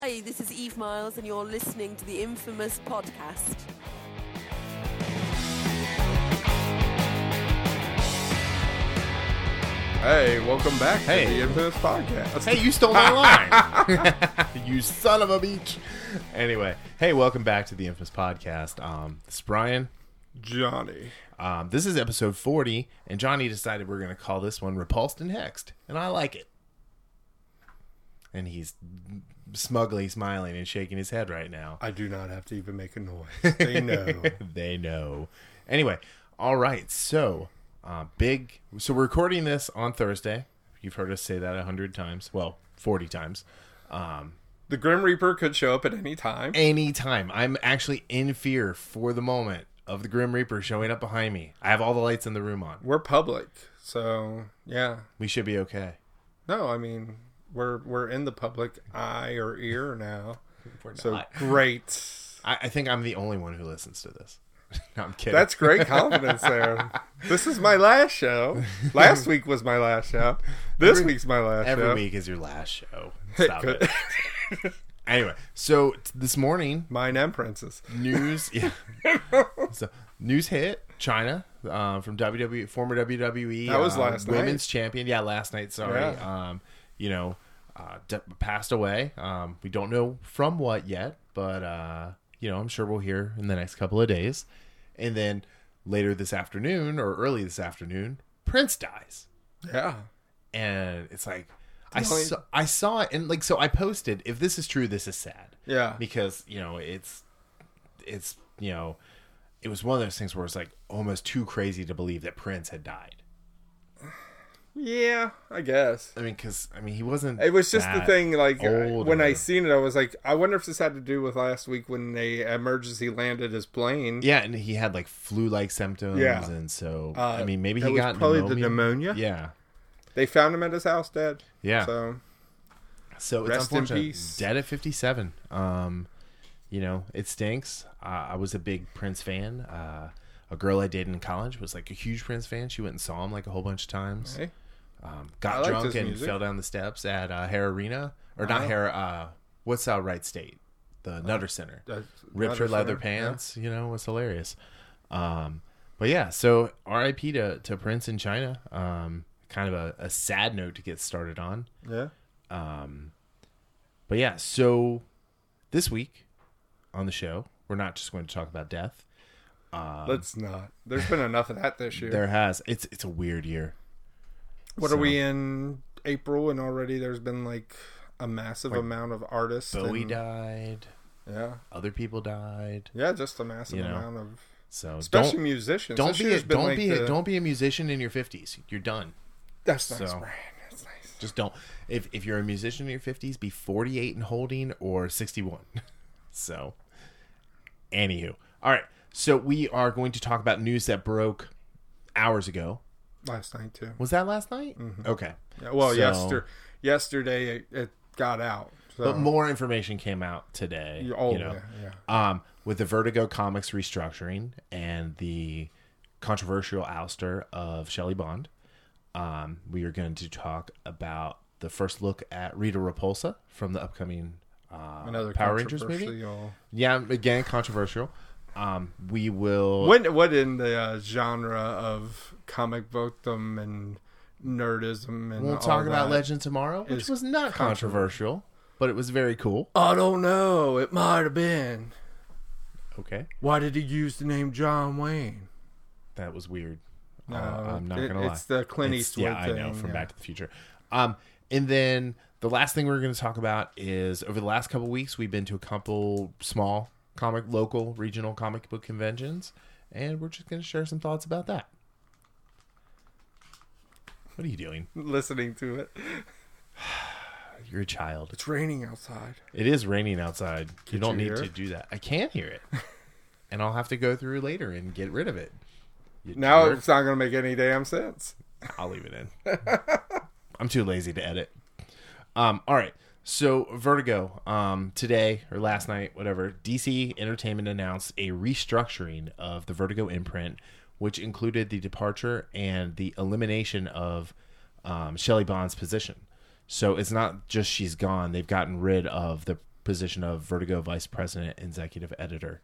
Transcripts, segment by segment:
Hi, this is Eve Miles, and you're listening to the Infamous Podcast. Hey, welcome back Hey. to the Infamous Podcast. Hey, you stole my line. You son of a beach. Anyway, hey, welcome back to the Infamous Podcast. This is Brian. Johnny. This is episode 40, and Johnny decided we're going to call this one Repulsed and Hexed, and I like it. And he's smugly smiling and shaking his head right now. I do not have to even make a noise. They know. They know. Anyway, all right, so... So we're recording this on Thursday. You've heard us say that 100 times. Well, 40 times. The Grim Reaper could show up at any time. Anytime. I'm actually in fear for the moment of the Grim Reaper showing up behind me. I have all the lights in the room on. We're public, so yeah. We should be okay. No, I mean we're in the public eye or ear now. We're So not. great. I think I'm the only one who listens to this. No, I'm kidding. That's great confidence there. This is my last show. Last week was my last show. This week's my last show. Every week is your last show. Stop it. Anyway, so this morning, Mine and Princess. news. Yeah. So news hit China from WWE, former WWE. That was last night. Women's champion. Yeah, last night. Sorry. Yeah. Passed away. We don't know from what yet, but I'm sure we'll hear in the next couple of days. And then later this afternoon or early this afternoon, Prince dies. Yeah. And it's like The only- I saw it, and so I posted, if this is true, this is sad. Yeah. Because, it was one of those things where it's like almost too crazy to believe that Prince had died. Yeah, I guess. I mean, he wasn't. It was just the that thing, like, old when or- I seen it, I was like, I wonder if this had to do with last week when they emergency landed his plane. Yeah, and he had like flu-like symptoms, Yeah. and so maybe that he was got probably pneumonia. the pneumonia. Yeah, They found him at his house dead. yeah. So So it's Rest in unfortunate. peace. Dead at 57. It stinks. I was a big Prince fan. A girl I dated in college was like a huge Prince fan. She went and saw him like a whole bunch of times. hey, I Got liked drunk his and music. fell down the steps at Hare Arena. Or not Oh. Hare, what's Wright State? The Nutter Center. Ripped her Nutter leather Center, pants. It was hilarious. But yeah, so RIP to Prince in China. Kind of a sad note to get started on. Yeah. But yeah, so this week on the show, we're not just going to talk about death. Let's not. There's been enough of that this year. There has. It's a weird year. What So- are we in April, and already there's been like a massive amount of artists. Bowie and, died. Yeah. Other people died. Yeah, just a massive You know, amount of, So especially musicians. don't This be year's been like the- don't be a musician in your 50s. You're done. That's nice, so- Brian. That's nice. Just don't. If you're a musician in your 50s, be 48 and holding or 61. So, anywho, all right. So we are going to talk about news that broke hours ago. Last night too. Was that last night? Okay. Yeah, well, So- yesterday it got out. So. But more information came out today. yeah. With the Vertigo Comics restructuring and the controversial ouster of Shelley Bond, we are going to talk about the first look at Rita Repulsa from the upcoming Another Power Rangers movie. controversial- Yeah, again, controversial. We will... What in the genre of comic bookdom and nerdism and We'll all talk about that? Legend Tomorrow, which is was not controversial, but it was very cool. I don't know. It might have been. Okay. Why did he use the name John Wayne? That was weird. No, I'm not going to lie. It's the Clint Eastwood yeah, thing. I know, from yeah. Back to the Future. And then the last thing we're going to talk about is over the last couple of weeks, we've been to a couple small local, regional comic book conventions, and we're just going to share some thoughts about that. What are you doing? Listening to it. You're a child. It's raining outside. It is raining outside. You Could don't you need hear to it? do that. I can hear it. And I'll have to go through later and get rid of it. You Now jerk. it's not going to make any damn sense. I'll leave it in. I'm too lazy to edit. All right. So Vertigo, today or last night, whatever, DC Entertainment announced a restructuring of the Vertigo imprint, which included the departure and the elimination of Shelley Bond's position. So it's not just she's gone; they've gotten rid of the position of Vertigo vice president, executive editor.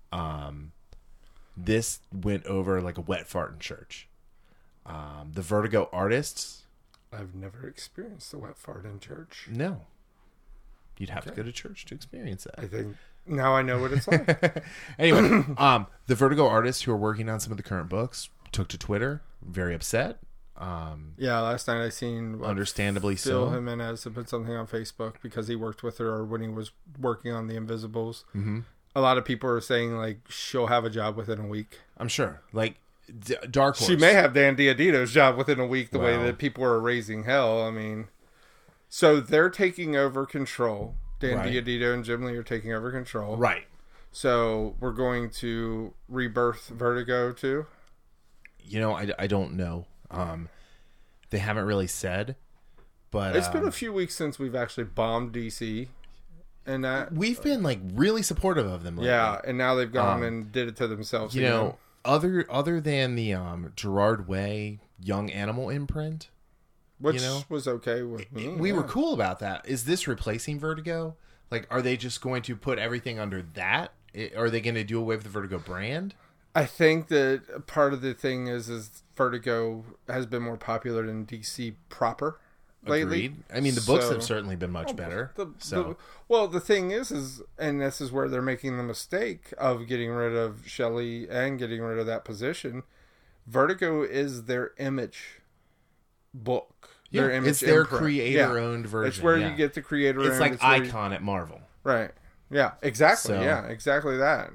This went over like a wet fart in church. The Vertigo artists. I've never experienced the wet fart in church. No. You'd have to go to church to experience that. I think now I know what it's like. Anyway, the Vertigo artists who are working on some of the current books took to Twitter, very upset. Yeah, last night I seen Understandably Phil so. Jimenez had put something on Facebook because he worked with her when he was working on The Invisibles. Mm-hmm. A lot of people are saying like she'll have a job within a week. I'm sure. Like Dark Horse. She may have Dan Diodito's job within a week. The way Wow. that people are raising hell. I mean, so they're taking over control. Dan Right. Diodito and Jim Lee are taking over control. Right. So we're going to rebirth Vertigo too. You know, I don't know. They haven't really said, but It's been a few weeks since we've actually bombed DC, and that we've been like really supportive of them lately. yeah, and now they've gone and did it to themselves. You again. know, other than the Gerard Way Young Animal imprint, which you know, was okay with me. we were cool about that. Is this replacing Vertigo? Like, are they just going to put everything under that? Are they going to do away with the Vertigo brand? I think that part of the thing is Vertigo has been more popular than DC proper lately. Agreed. I mean, the books So- have certainly been much better. The thing is, and this is where they're making the mistake of getting rid of Shelley and getting rid of that position. Vertigo is their image book. Yeah, Their image it's their imprint. creator-owned version. It's where yeah. you get the creator. It's owned. like where you- Icon at Marvel. right? Yeah, exactly. So- Yeah, exactly that.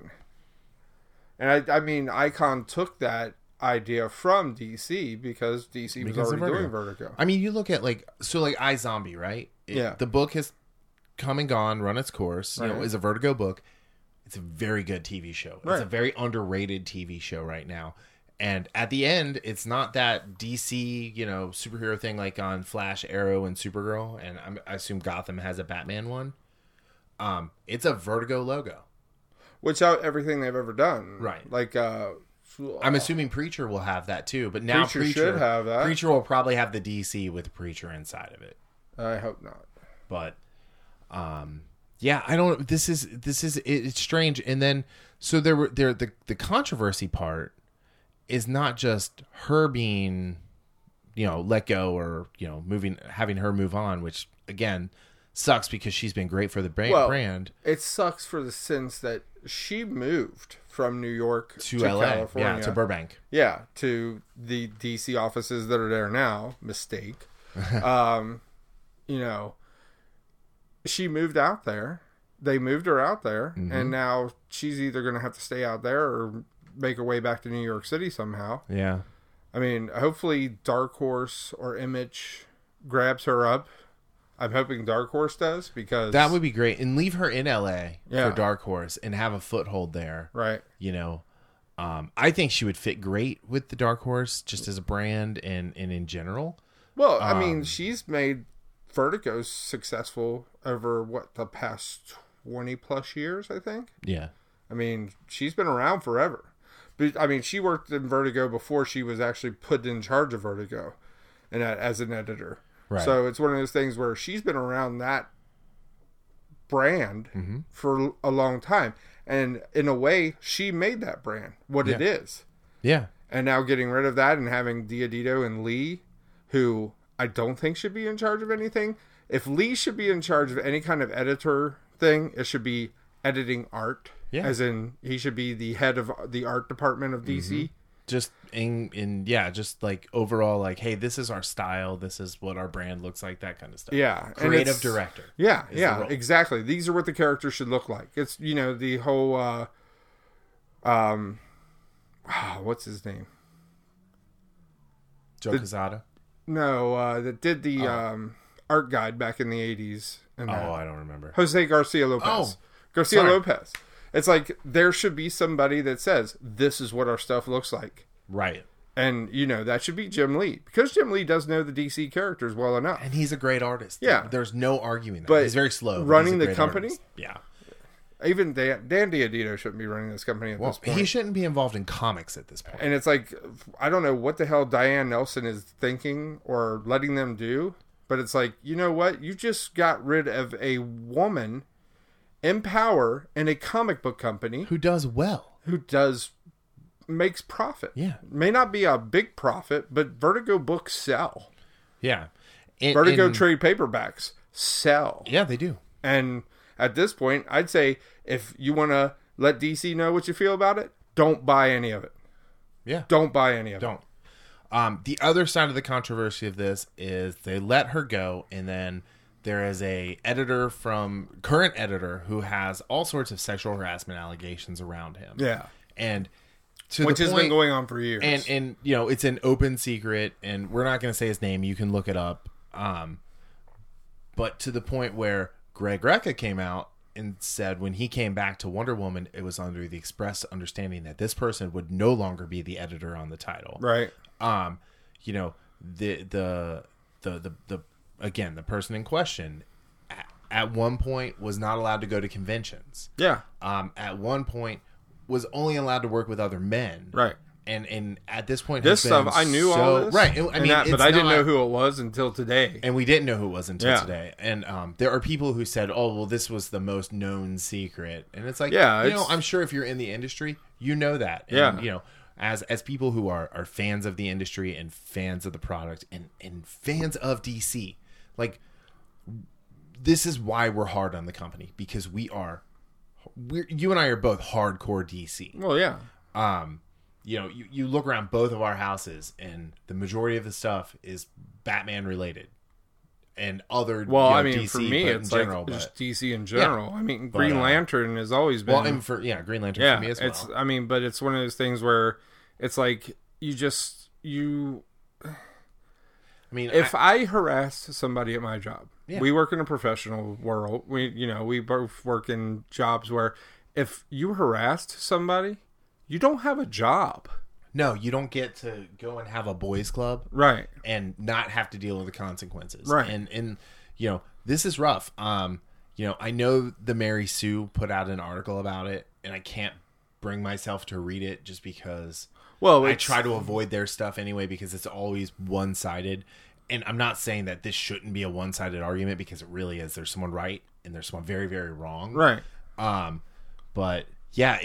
And I mean, Icon took that idea from DC because DC was Because of already doing Vertigo. Vertigo. I mean, you look at like iZombie, right? Yeah. The book has come and gone, run its course. You know, Right. is a Vertigo book. It's a very good TV show. It's Right. a very underrated TV show right now. And at the end, it's not that DC, superhero thing like on Flash, Arrow, and Supergirl. And I assume Gotham has a Batman one. It's a Vertigo logo. Which out everything they've ever done. Right. Like, I'm assuming Preacher will have that too. But now Preacher should have that. Preacher will probably have the DC with Preacher inside of it. I hope not. But yeah, I don't. This is it's strange. And then so the controversy part is not just her being let go or having her move on, which again sucks because she's been great for the brand. It sucks for the sense that she moved from New York to LA, California. to Burbank. Yeah, to the DC offices that are there now. Mistake. She moved out there. They moved her out there, and now she's either going to have to stay out there or make her way back to New York City somehow. Yeah. I mean, hopefully Dark Horse or Image grabs her up. I'm hoping Dark Horse does because That would be great. And leave her in LA Yeah. for Dark Horse and have a foothold there. right. I think she would fit great with the Dark Horse just as a brand and in general. Well, I mean, she's made Vertigo successful over the past 20 plus years, I think. Yeah. I mean, she's been around forever. But I mean, she worked in Vertigo before she was actually put in charge of Vertigo and as an editor. Right. So it's one of those things where she's been around that brand for a long time. And in a way, she made that brand what it is. Yeah. And now getting rid of that and having Diodito and Lee, who I don't think should be in charge of anything. If Lee should be in charge of any kind of editor thing, it should be editing art. Yeah. As in, he should be the head of the art department of DC. Just just like overall, like, hey, this is our style. This is what our brand looks like. That kind of stuff. Yeah. and Creative it's- director. Yeah, is the yeah, role. exactly. These are what the characters should look like. It's, the whole, what's his name? Joe Quesada. No, that did the art guide back in the 80s. And Oh, I don't remember. Jose Garcia Lopez. Oh, Garcia sorry. Lopez. It's like there should be somebody that says, this is what our stuff looks like. Right. And, that should be Jim Lee. Because Jim Lee does know the DC characters well enough. And he's a great artist. Yeah. There's no arguing that. But he's very slow. but running he's a the great company? artist. Yeah. Even Dan Diodito shouldn't be running this company at this point. He shouldn't be involved in comics at this point. And it's like, I don't know what the hell Diane Nelson is thinking or letting them do. But it's like, you know what? You just got rid of a woman in power in a comic book company Who does well. who makes profit. Yeah. May not be a big profit, but Vertigo books sell. Yeah. Vertigo trade paperbacks sell. Yeah, they do. And at this point, I'd say if you want to let DC know what you feel about it, don't buy any of it. Yeah. Don't buy any of it. Don't. The other side of the controversy of this is they let her go, and then there is a current editor who has all sorts of sexual harassment allegations around him. Yeah. And which has been going on for years. And you know, it's an open secret, and we're not going to say his name. You can look it up. But to the point where Greg Rucka came out and said when he came back to Wonder Woman, it was under the express understanding that this person would no longer be the editor on the title. Right. You know, the again, the person in question at one point was not allowed to go to conventions. Yeah. At one point was only allowed to work with other men. Right. And at this point, this stuff I knew all this, right? But I didn't know who it was until today, and we didn't know who it was until today. And there are people who said, "Oh, well, this was the most known secret," and it's like, I'm sure if you're in the industry, you know that, and, you know, as people who are fans of the industry and fans of the product and fans of DC, like, this is why we're hard on the company, because you and I are both hardcore DC. Well, yeah. You know, you look around both of our houses, and the majority of the stuff is Batman related, and other. Well, you know, I mean, DC, for me, it's general, just DC in general. I mean, Green Lantern has always been. Well, and Green Lantern for me as well. But it's one of those things where it's like if I harassed somebody at my job, we work in a professional world. We both work in jobs where if you harassed somebody, you don't have a job. No, you don't get to go and have a boys club, right? And not have to deal with the consequences, right? And you know, this is rough. You know, I know the Mary Sue put out an article about it, and I can't bring myself to read it just because. Well, I try to avoid their stuff anyway because it's always one-sided. And I'm not saying that this shouldn't be a one-sided argument, because it really is. There's someone right and there's someone very, very wrong. Right. But yeah,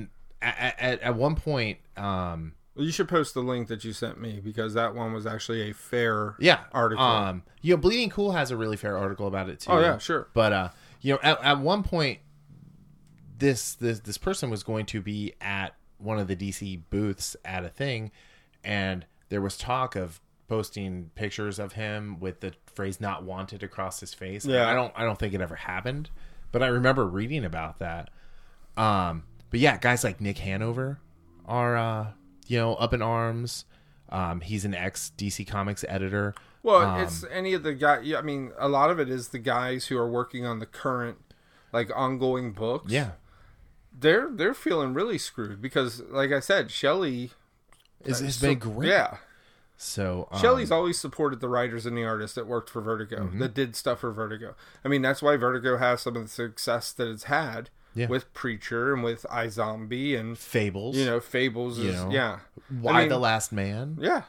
at one point, you should post the link that you sent me, because that one was actually a fair article. You know, Bleeding Cool has a really fair article about it too. Oh yeah, sure. But you know, at one point, this person was going to be at one of the DC booths at a thing, and there was talk of posting pictures of him with the phrase "not wanted" across his face. Yeah, I don't think it ever happened, but I remember reading about that. But yeah, guys like Nick Hanover are you know, up in arms. He's an ex DC Comics editor. Well, it's any of the guys. I mean, a lot of it is the guys who are working on the current, like, ongoing books. Yeah, they're feeling really screwed because, like I said, Shelley has been great. Yeah. So Shelley's always supported the writers and the artists that worked for Vertigo, that did stuff for Vertigo. I mean, that's why Vertigo has some of the success that it's had with Preacher and with iZombie and Fables. You know, Fables is Why the Last Man? Yeah.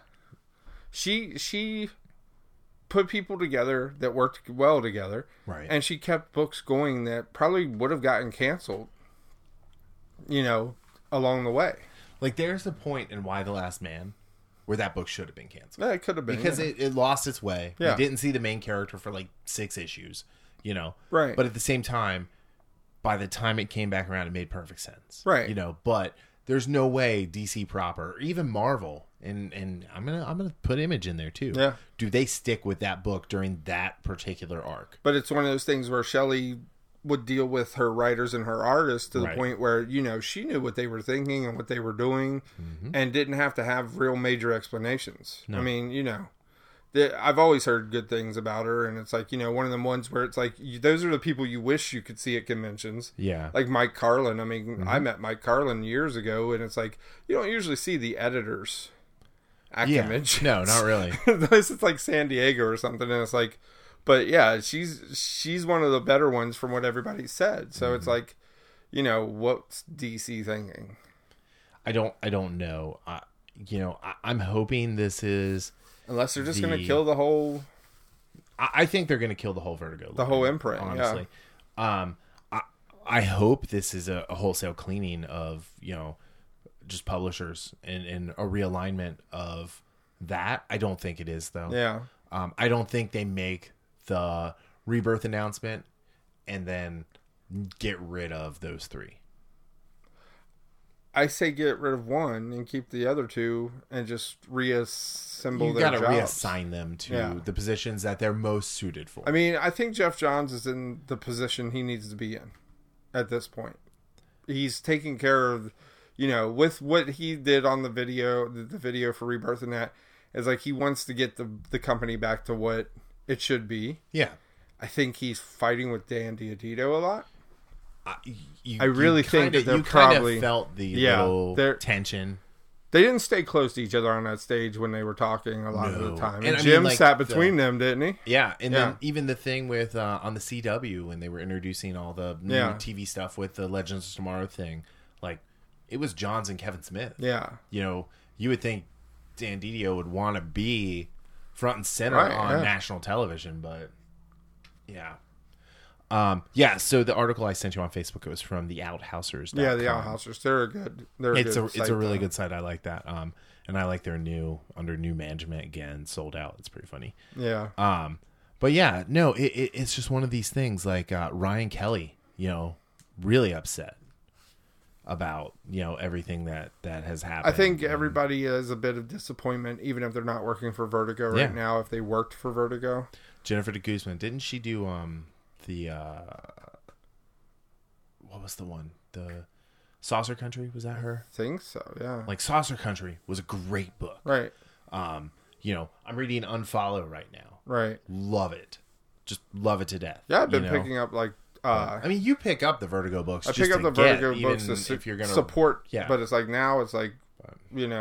She put people together that worked well together. Right. And she kept books going that probably would have gotten canceled, you know, along the way. Like, there's a point in Why the Last Man where that book should have been canceled. Yeah, it could have been. Because it lost its way. Yeah. We didn't see the main character for like 6 issues, you know. Right. But at the same time, by the time it came back around, it made perfect sense. Right. You know, but there's no way DC proper, or even Marvel, and I'm gonna put Image in there too. Yeah. Do they stick with that book during that particular arc? But it's one of those things where Shelley would deal with her writers and her artists to the point where, you know, she knew what they were thinking and what they were doing and didn't have to have real major explanations. No. I mean, you know, I've always heard good things about her, and it's like, you know, one of them ones where it's like, those are the people you wish you could see at conventions. Yeah. Like Mike Carlin. I mean, I met Mike Carlin years ago, and it's like, you don't usually see the editors at conventions. No, not really. Unless it's like San Diego or something, and it's like, but yeah, she's one of the better ones from what everybody said. So it's like, you know, what's DC thinking? I don't know. You know, I'm hoping this is, unless they're just going to kill the whole. I think they're going to kill the whole Vertigo, the whole imprint. Honestly, I I hope this is a wholesale cleaning of, just publishers and a realignment of that. I don't think it is, though. Yeah. I don't think they make the Rebirth announcement and then get rid of those 3. I say get rid of one and keep the other 2 and just reassemble their jobs. You got to reassign them to the positions that they're most suited for. I mean, I think Jeff Johns is in the position he needs to be in at this point. He's taking care of, with what he did on the video for Rebirth and that, is like he wants to get the company back to what it should be. Yeah. I think he's fighting with Dan Diodito a lot. I really think that you probably felt the little tension. They didn't stay close to each other on that stage when they were talking a lot of the time. And I Jim mean, sat between them, didn't he? Yeah, and then even the thing with on the CW when they were introducing all the new TV stuff with the Legends of Tomorrow thing, like it was Johns and Kevin Smith. Yeah, you would think Dan Didio would want to be front and center on national television, but yeah. So the article I sent you on Facebook, it was from the Outhousers. Yeah, the Outhousers. They're a good. It's a really good site. I like that. And I like their under new management again, sold out. It's pretty funny. Yeah. But yeah, no, it's just one of these things. Like Ryan Kelly, really upset about everything that has happened. I think everybody is a bit of disappointment, even if they're not working for Vertigo right now. If they worked for Vertigo, Jennifer de Guzman, didn't she do the what was the one, the Saucer Country? Was that her? I think so, yeah. Like Saucer Country was a great book, right? I'm reading Unfollow right now, right? Love it, just love it to death. Yeah, I've been picking up like I mean, you pick up the Vertigo books. I pick up the Vertigo books if you're gonna support, yeah. But it's like now it's like I mean,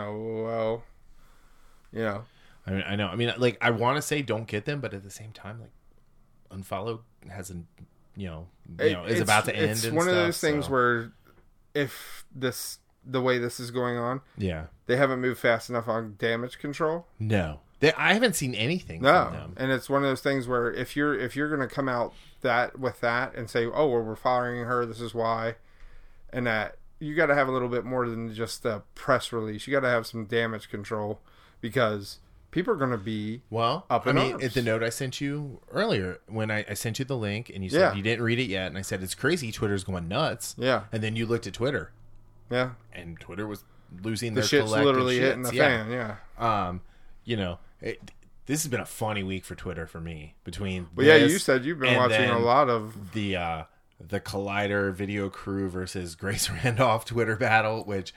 I know. I mean, like I want to say don't get them, but at the same time, like Unfollow hasn't, is about to end. It's and one stuff, of those things so. where if the way this is going on, yeah, they haven't moved fast enough on damage control. No, I haven't seen anything. No, from them. And it's one of those things where if you're going to come out with that and say, oh, well, we're firing her, this is why, and that you got to have a little bit more than just a press release. You got to have some damage control because people are going to be up in arms. At the note I sent you earlier, when I sent you the link and you said you didn't read it yet, and I said it's crazy, Twitter's going nuts. Yeah, and then you looked at Twitter. Yeah, and Twitter was losing the their shit's collective literally hitting the fan. Yeah, this has been a funny week for Twitter for me. You said you've been watching a lot of the Collider Video Crew versus Grace Randolph Twitter battle, which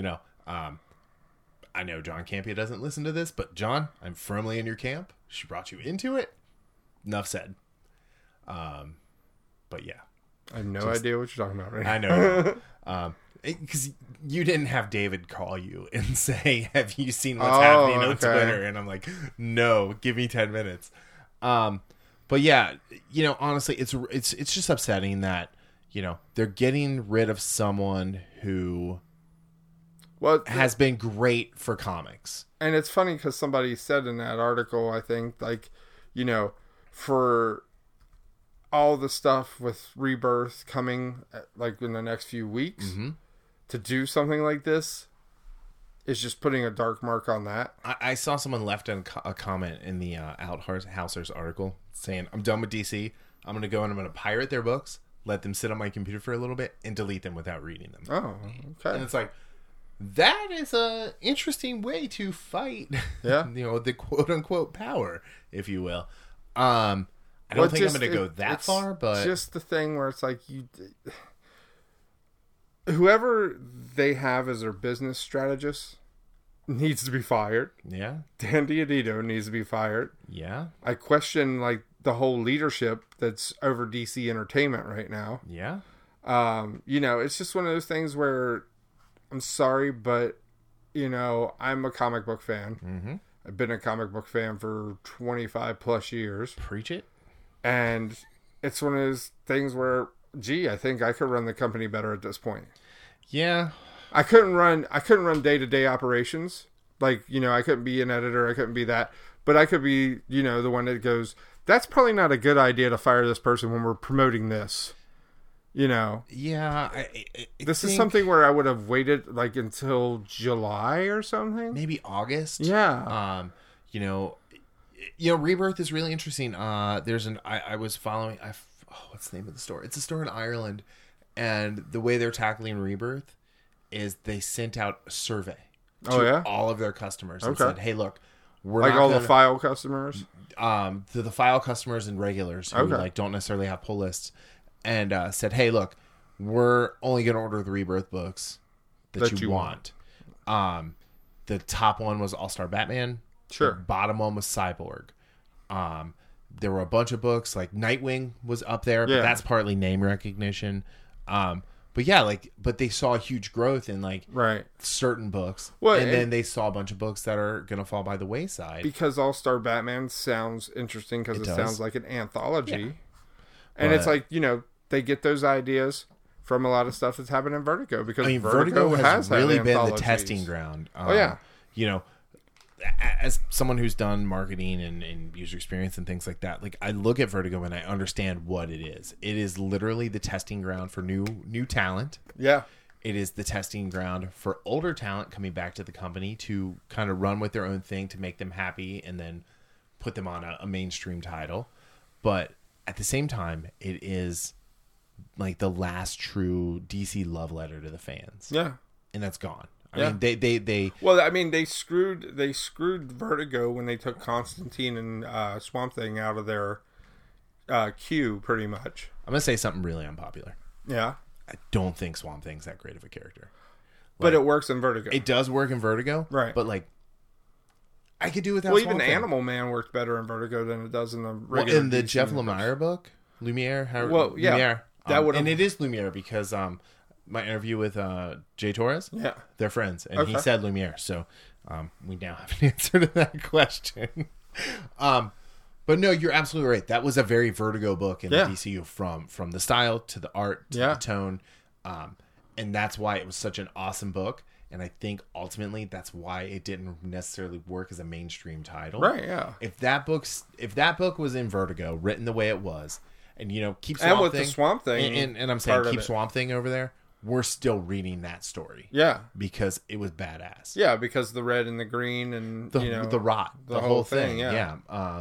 I know John Campia doesn't listen to this, but John, I'm firmly in your camp. She brought you into it. Enough said. But yeah, I have no idea what you're talking about right now. I know. Because you didn't have David call you and say, have you seen what's happening on Twitter? And I'm like, no, give me 10 minutes. But yeah, honestly, it's just upsetting that, they're getting rid of someone who has been great for comics. And it's funny because somebody said in that article, I think, like, for all the stuff with Rebirth coming, like, in the next few weeks, to do something like this is just putting a dark mark on that. I saw someone left a comment in the Outhousers article saying, I'm done with DC. I'm going to go and I'm going to pirate their books, let them sit on my computer for a little bit, and delete them without reading them. Oh, okay. And it's like, that is a interesting way to fight, the quote-unquote power, if you will. I don't think I'm going to go that far, but... It's just the thing where it's like, whoever they have as their business strategist needs to be fired. Yeah. Dan Diodito needs to be fired. Yeah. I question, like, the whole leadership that's over DC Entertainment right now. Yeah. It's just one of those things where, I'm sorry, but, I'm a comic book fan. Mm-hmm. I've been a comic book fan for 25 plus years. Preach it. And it's one of those things where, I think I could run the company better at this point. Yeah. I couldn't run day-to-day operations. Like, I couldn't be an editor. I couldn't be that. But I could be, the one that goes, that's probably not a good idea to fire this person when we're promoting this. You know, Yeah, this is something where I would have waited like until July or something. maybe August. Yeah. Rebirth is really interesting. There's I was following. What's the name of the store? It's a store in Ireland, and the way they're tackling Rebirth is they sent out a survey to all of their customers and said, "Hey, look, we're like not all gonna, the file customers, to the file customers and regulars who like don't necessarily have pull lists, and said, hey, look, we're only going to order the Rebirth books that you want. The top one was All-Star Batman. Sure. The bottom one was Cyborg. There were a bunch of books, like Nightwing was up there, but that's partly name recognition. But they saw a huge growth in certain books. Well, and then they saw a bunch of books that are going to fall by the wayside. Because All-Star Batman sounds interesting because it sounds like an anthology. Yeah. And it's like, they get those ideas from a lot of stuff that's happened in Vertigo because Vertigo has really been the testing ground. As someone who's done marketing and user experience and things like that, like I look at Vertigo and I understand what it is. It is literally the testing ground for new talent. Yeah. It is the testing ground for older talent coming back to the company to kind of run with their own thing to make them happy and then put them on a mainstream title. But at the same time, it is like the last true DC love letter to the fans. Yeah. And that's gone. I mean, they well, I mean, they screwed Vertigo when they took Constantine and Swamp Thing out of their queue, pretty much. I'm gonna say something really unpopular. Yeah, I don't think Swamp Thing's that great of a character, but it works in Vertigo. It does work in Vertigo, right? But I could do without. Well, Swamp even Thing. Animal Man worked better in Vertigo than it does in the regular. In the DC Jeff universe. Lemire book, Lumiere. Lumiere. And it is Lumiere because my interview with Jay Torres, they're friends, and he said Lumiere, so we now have an answer to that question. But no, you're absolutely right. That was a very Vertigo book in the DCU, from the style to the art to the tone, and that's why it was such an awesome book. And I think ultimately that's why it didn't necessarily work as a mainstream title. Right? Yeah. If that book was in Vertigo, written the way it was, and keep Swamp and with Thing, the Swamp Thing, and I'm saying keep Swamp Thing over there, we're still reading that story. Yeah. Because it was badass. Yeah, because the red and the green and the rot, the whole thing. Yeah.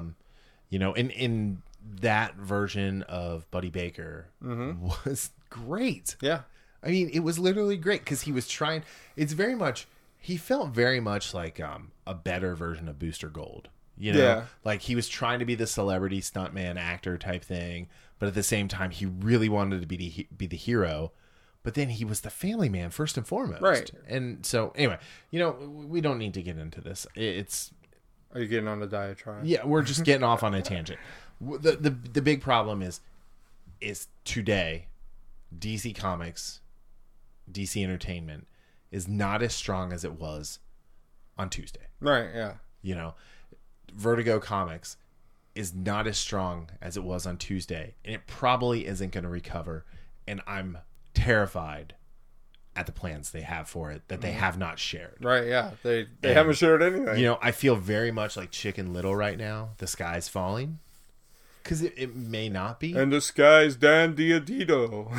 In that version of Buddy Baker was great. Yeah. I mean, it was literally great because he was trying. He felt very much like a better version of Booster Gold. Like he was trying to be the celebrity stuntman actor type thing, but at the same time, he really wanted to be the hero. But then he was the family man first and foremost. Right. And so, anyway, we don't need to get into this. Are you getting on the diatribe? Yeah, we're just getting off on a tangent. The big problem is today, DC Comics, DC Entertainment is not as strong as it was on Tuesday. Right, yeah. Vertigo Comics is not as strong as it was on Tuesday, and it probably isn't going to recover. And I'm terrified at the plans they have for it that they have not shared. Right, yeah. They haven't shared anything. I feel very much like Chicken Little right now. The sky's falling. Because it may not be. And the sky's Dan Diodito.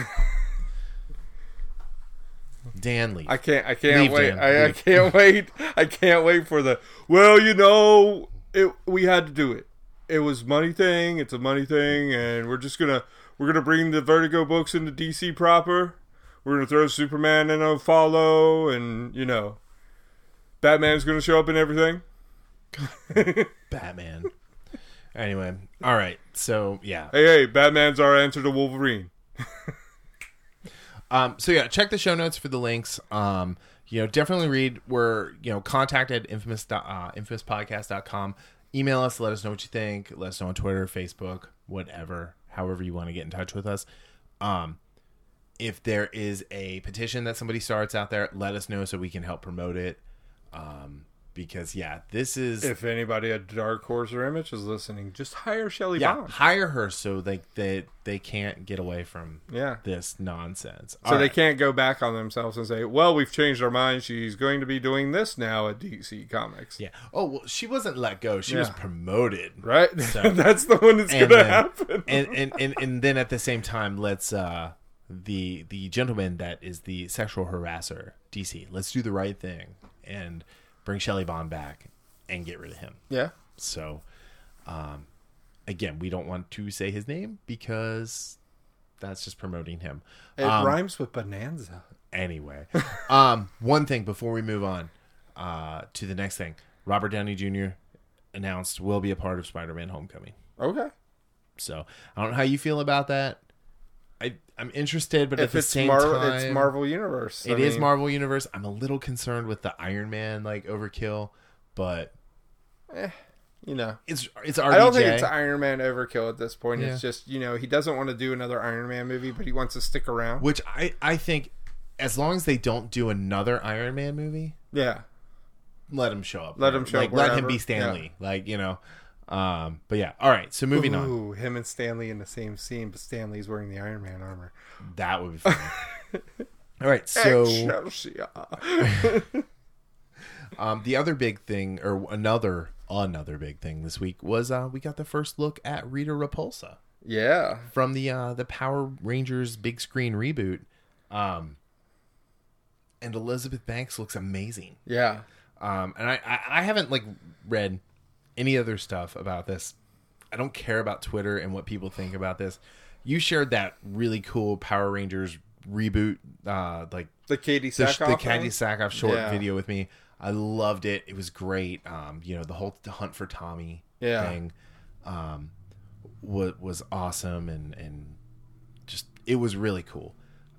Dan, leave. I can't Leave, wait. Dan. I can't wait. I can't wait for the we had to do it. It was money thing. It's a money thing, and we're gonna bring the Vertigo books into DC proper. We're gonna throw Superman in a follow, and Batman's gonna show up in everything. Batman. Anyway, all right. So yeah. Hey, Batman's our answer to Wolverine. Check the show notes for the links. Definitely read. We're contact at infamouspodcast.com. Email us, let us know what you think. Let us know on Twitter, Facebook, whatever, however you want to get in touch with us. If there is a petition that somebody starts out there, let us know so we can help promote it. Because this is, if anybody at Dark Horse or Image is listening, just hire Shelley Bond. Hire her so they can't get away from this nonsense. So they can't go back on themselves and say, well, we've changed our mind. She's going to be doing this now at DC Comics. Yeah. Oh, well, she wasn't let go. She was promoted. Right? So, that's the one that's going to happen. And then at the same time, let's the gentleman that is the sexual harasser, DC. Let's do the right thing and bring Shelley Vaughn back and get rid of him. Yeah. So, again, we don't want to say his name because that's just promoting him. It rhymes with bonanza. Anyway, one thing before we move on to the next thing, Robert Downey Jr. announced will be a part of Spider-Man: Homecoming. Okay. So I don't know how you feel about that. I'm interested, but at the same it's time, Marvel Universe. It is Marvel Universe. I'm a little concerned with the Iron Man like overkill, but you know, it's RDJ. I don't think it's Iron Man overkill at this point. Yeah. It's just, you know, he doesn't want to do another Iron Man movie, but he wants to stick around. Which I think, as long as they don't do another Iron Man movie, yeah, let him show up. Let him show like, up. Let him wherever. be Stan Lee. Like, you know. But yeah. All right. So moving on. Ooh, him and Stanley in the same scene, but Stanley's wearing the Iron Man armor. That would be fun. All right. So the other big thing, or another big thing this week was we got the first look at Rita Repulsa. Yeah. From the Power Rangers big screen reboot. And Elizabeth Banks looks amazing. Yeah. And I haven't like read any other stuff about this. I don't care about Twitter and what people think about this. You shared that really cool Power Rangers reboot, like the Katie Sackhoff, the Katie Sackhoff short Yeah. video with me. I loved it. It was great. You know, the whole Hunt for Tommy thing was awesome, and just it was really cool.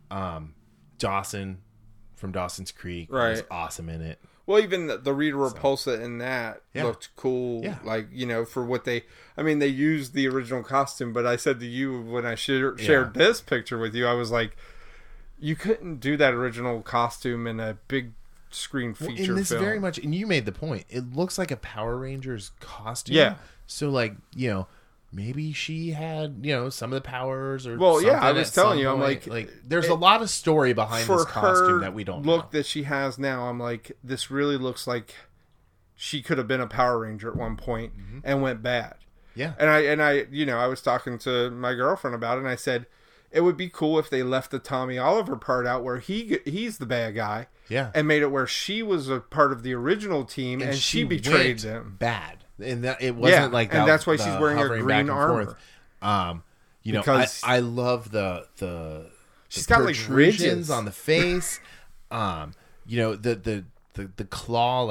Dawson from Dawson's Creek was awesome in it. Well, even the Rita Repulsa in that looked cool. Yeah. Like, you know, for what they used the original costume, but I said to you when I shared this picture with you, I was like, you couldn't do that original costume in a big screen feature in this film. very much, and you made the point, it looks like a Power Rangers costume. Yeah. So, like, you know, maybe she had, you know, some of the powers or well, yeah, something I was at telling some you, I'm point. like there's a lot of story behind for this costume her that we don't look know. that she has now. I'm like, this really looks like she could have been a Power Ranger at one point and went bad. Yeah. And I, you know, I was talking to my girlfriend about it, and I said it would be cool if they left the Tommy Oliver part out where he's the bad guy. Yeah. And made it where she was a part of the original team and she betrayed them. Bad. And that it wasn't like that. And that's why she's wearing a hovering green back and armor. forth. You know, Because I love the she's the got like protrusions ridges on the face. You know, the claw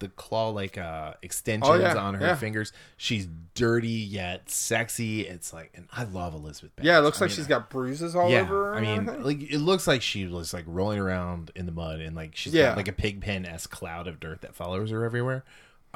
extensions on her fingers. She's dirty yet sexy. It's like, and I love Elizabeth Banks. Yeah, it looks like she's got bruises all over her. I mean, everything. like it looks like she was like rolling around in the mud, and like she's got like a pig pen-esque cloud of dirt that follows her everywhere.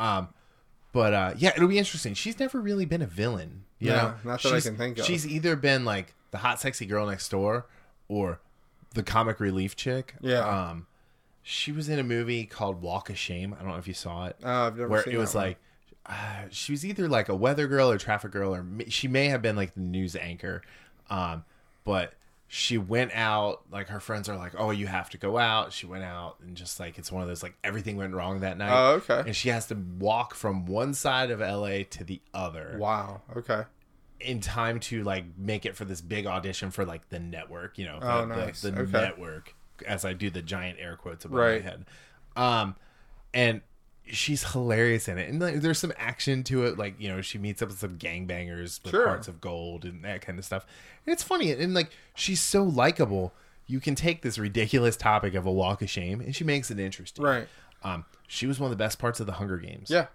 But yeah, it'll be interesting. She's never really been a villain. You know? Not that I can think of. She's either been like the hot, sexy girl next door, or the comic relief chick. Yeah. She was in a movie called Walk of Shame. I don't know if you saw it. I've never where seen it was that one. like she was either like a weather girl or traffic girl, or she may have been like the news anchor. But she went out, like her friends are like, oh, you have to go out. She went out, and just like it's one of those like everything went wrong that night. Oh, okay. And she has to walk from one side of LA to the other. Wow. Okay. In time to like make it for this big audition for like the network, you know, nice. the Okay. network, as I do the giant air quotes above Right. my head. And she's hilarious in it, and like, there's some action to it, like, you know, she meets up with some gangbangers with hearts of gold and that kind of stuff, and it's funny, and like she's so likable. You can take this ridiculous topic of a walk of shame and she makes it interesting. Right. She was one of the best parts of the Hunger Games. Yeah.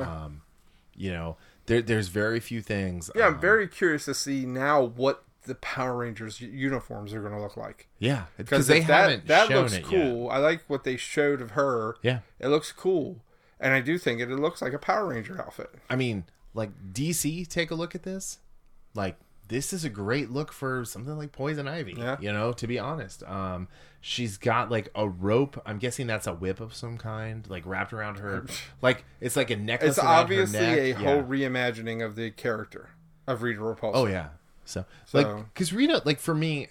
You know, there's very few things. Yeah, I'm very curious to see now what the Power Rangers uniforms are going to look like. Yeah, Because they that haven't shown looks it cool. yet. I like what they showed of her. Yeah. It looks cool. And I do think it looks like a Power Ranger outfit. I mean, like DC, take a look at this. Like, this is a great look for something like Poison Ivy. Yeah. You know, to be honest. She's got like a rope. I'm guessing that's a whip of some kind, like wrapped around her. Like it's like a necklace. It's around obviously her neck. a whole reimagining of the character of Rita Repulsa. Oh yeah. So like, because Rita, like for me,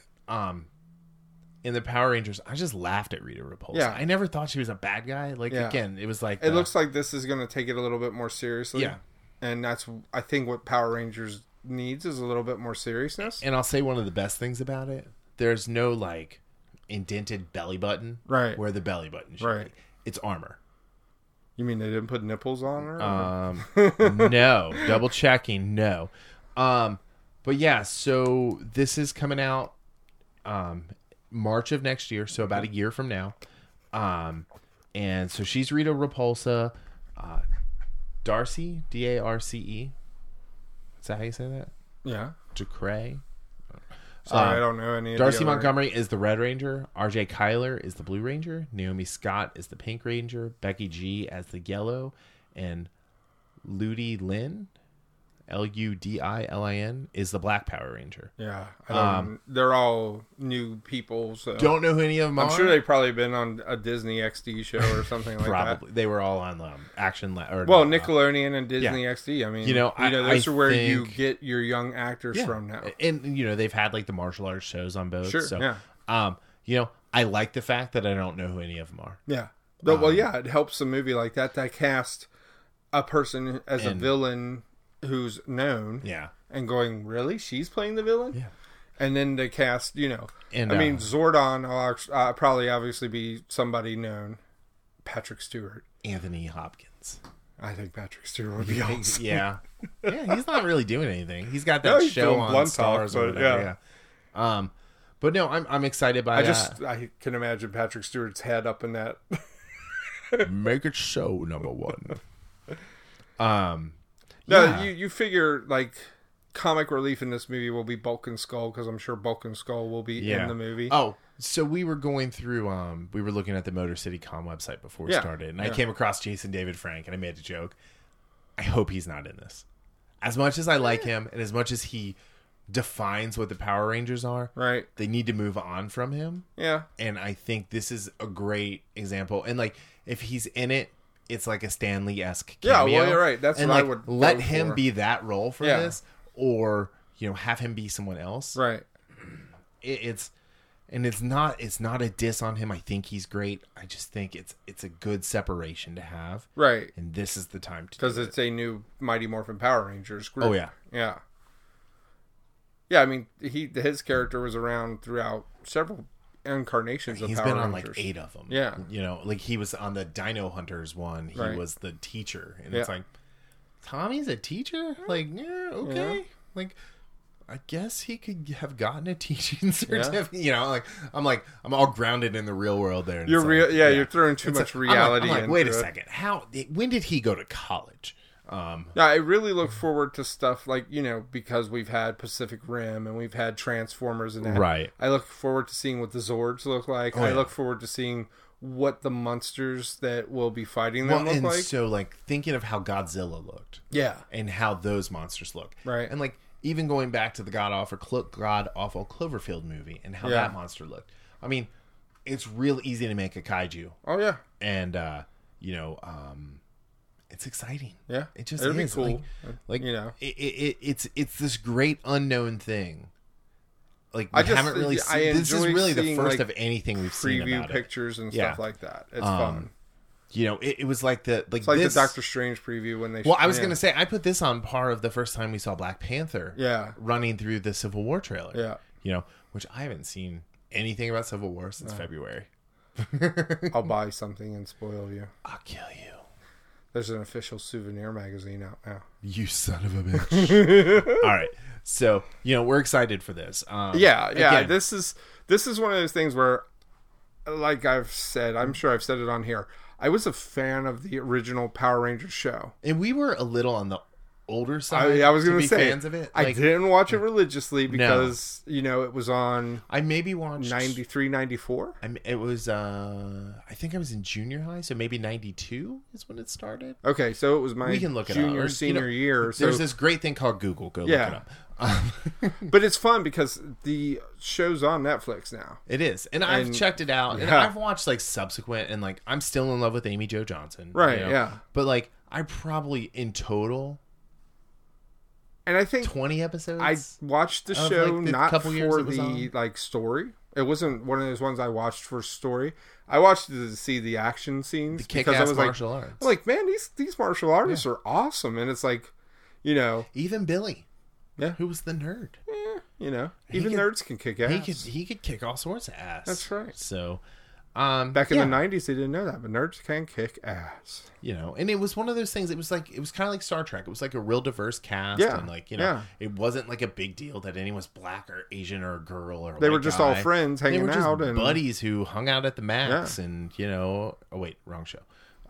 in the Power Rangers, I just laughed at Rita Repulsa. Yeah. I never thought she was a bad guy. Like again, it was like it looks like this is going to take it a little bit more seriously. Yeah. And that's, I think, what Power Rangers needs is a little bit more seriousness. And I'll say one of the best things about it, there's no like indented belly button, Right. where the belly button should Right. be. It's armor. You mean they didn't put nipples on her? No, double checking. No. But yeah, so this is coming out March of next year, so about a year from now. And so she's Rita Repulsa. Darcy, D-A-R-C-E. Is that how you say that? Yeah. Decray. Sorry, I don't know any of Darcy the other... Montgomery is the Red Ranger. R.J. Kyler is the Blue Ranger. Naomi Scott is the Pink Ranger. Becky G as the Yellow. And Ludi Lin, Ludilin, is the Black Power Ranger. Yeah. They're all new people, so... Don't know who any of them are. I'm sure they've probably been on a Disney XD show or something like Probably. that. They were all on Action... Nickelodeon and Disney XD. I mean, those are where you get your young actors from now. And, they've had, like, the martial arts shows on both. Sure, so, yeah. I like the fact that I don't know who any of them are. Yeah. It helps a movie like that cast a person as a villain who's known. Yeah. And going, really? She's playing the villain? Yeah. And then they cast, And, Zordon will probably obviously be somebody known. Patrick Stewart. Anthony Hopkins. I think Patrick Stewart would be awesome. Yeah. Yeah, he's not really doing anything. He's got that show on Blunt Stars Talk, or whatever. Yeah. But no, I'm excited by that. I can imagine Patrick Stewart's head up in that. Make it so, number one. You figure like comic relief in this movie will be Bulk and Skull, because I'm sure Bulk and Skull will be in the movie. Oh, so we were going through we were looking at the Motor City Com website before we started, and I came across Jason David Frank, and I made a joke. I hope he's not in this. As much as I like him, and as much as he defines what the Power Rangers are, right? They need to move on from him. Yeah. And I think this is a great example. And like, if he's in it, it's like a Stan Lee-esque cameo. Yeah, well, you're right. That's what I would let him be that role for this, or have him be someone else. Right. It's not a diss on him. I think he's great. I just think it's a good separation to have. Right. And this is the time to, because it's a new Mighty Morphin Power Rangers group. Oh yeah. Yeah. Yeah, I mean, his character was around throughout several incarnations of Power Rangers. He's been on like 8 of them. Yeah. Like he was on the Dino Hunters one. He was the teacher. And it's like, Tommy's a teacher? Like, yeah, okay. Yeah. Like, I guess he could have gotten a teaching certificate. Yeah. I'm all grounded in the real world there. You're real, you're throwing too much reality I'm into wait a it. second. When did he go to college? I really look forward to stuff like, because we've had Pacific Rim and we've had Transformers and that. Right. I look forward to seeing what the Zords look like. I look forward to seeing what the monsters that will be fighting them look like. So, thinking of how Godzilla looked. Yeah. And how those monsters look. Right. And, even going back to the God-awful Cloverfield movie and how that monster looked. I mean, it's real easy to make a kaiju. Oh, yeah. And, it's exciting. Yeah. It just It'll is. Be cool. It's this great unknown thing. We I haven't really seen. This is really the first like, of anything we've seen about preview pictures and stuff like that. It's fun. It was like the it's like the Doctor Strange preview when they. Well, I was going to say I put this on par of the first time we saw Black Panther. Yeah. Running through the Civil War trailer. Yeah. Which I haven't seen anything about Civil War since February. I'll buy something and spoil you. I'll kill you. There's an official souvenir magazine out now. You son of a bitch. All right. So, we're excited for this. Again, this is one of those things where, like I've said, I'm sure I've said it on here, I was a fan of the original Power Rangers show. And we were a little on the older side. I was going to say, fans of it. I didn't watch it religiously because, it was on... I maybe watched... 93, 94? It was, I think I was in junior high, so maybe 92 is when it started. Okay, so it was my junior, senior year. So there's this great thing called Google. Go look it up. But it's fun because the show's on Netflix now. It is. And I've checked it out. And I've watched subsequent, and I'm still in love with Amy Jo Johnson. Right, yeah. But I probably in total... And I think 20 episodes. I watched the show not for the story. It wasn't one of those ones I watched for story. I watched it to see the action scenes, the kick-ass martial arts. I'm like, man, these martial artists are awesome, and it's like, even Billy, who was the nerd. You know, even could- nerds can kick ass. He could kick all sorts of ass. That's right. So, Back in the 90s, they didn't know that, but nerds can kick ass. you know, and it was one of those things. It was kind of like Star Trek. It was like a real diverse cast, Yeah, and like, you know, yeah. it wasn't like a big deal that anyone was black or Asian or a girl or a They white were just guy. all friends They hanging were just out and buddies who hung out at the Max, Yeah. and you know, oh wait, wrong show.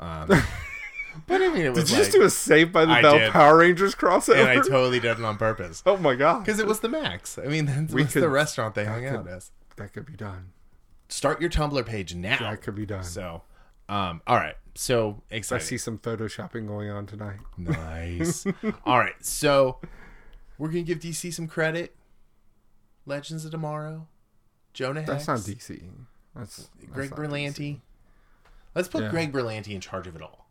But I mean, it was Did you like, just do a Saved by the I Bell did. Power Rangers crossover? and I totally did it on purpose Oh my god, because it was the Max. I mean, that's We the could- restaurant they hung that out could- as. that could be done. Start your Tumblr page now. That could be done. So, all right. So I exciting. see some photoshopping going on tonight. Nice. All right. So we're gonna give DC some credit. Legends of Tomorrow, Jonah Hex, That's not DC. That's Greg not Berlanti. DC. Let's put Yeah. Greg Berlanti in charge of it all.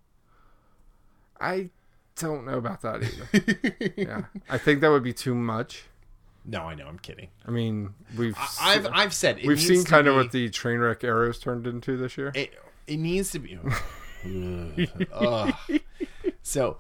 I don't know about that either. Yeah, I think that would be too much. No, I know. I'm kidding. I mean, I've said it we've needs seen to kind of be- what the Trainwreck Arrows turned into this year. It needs to be. Ugh. So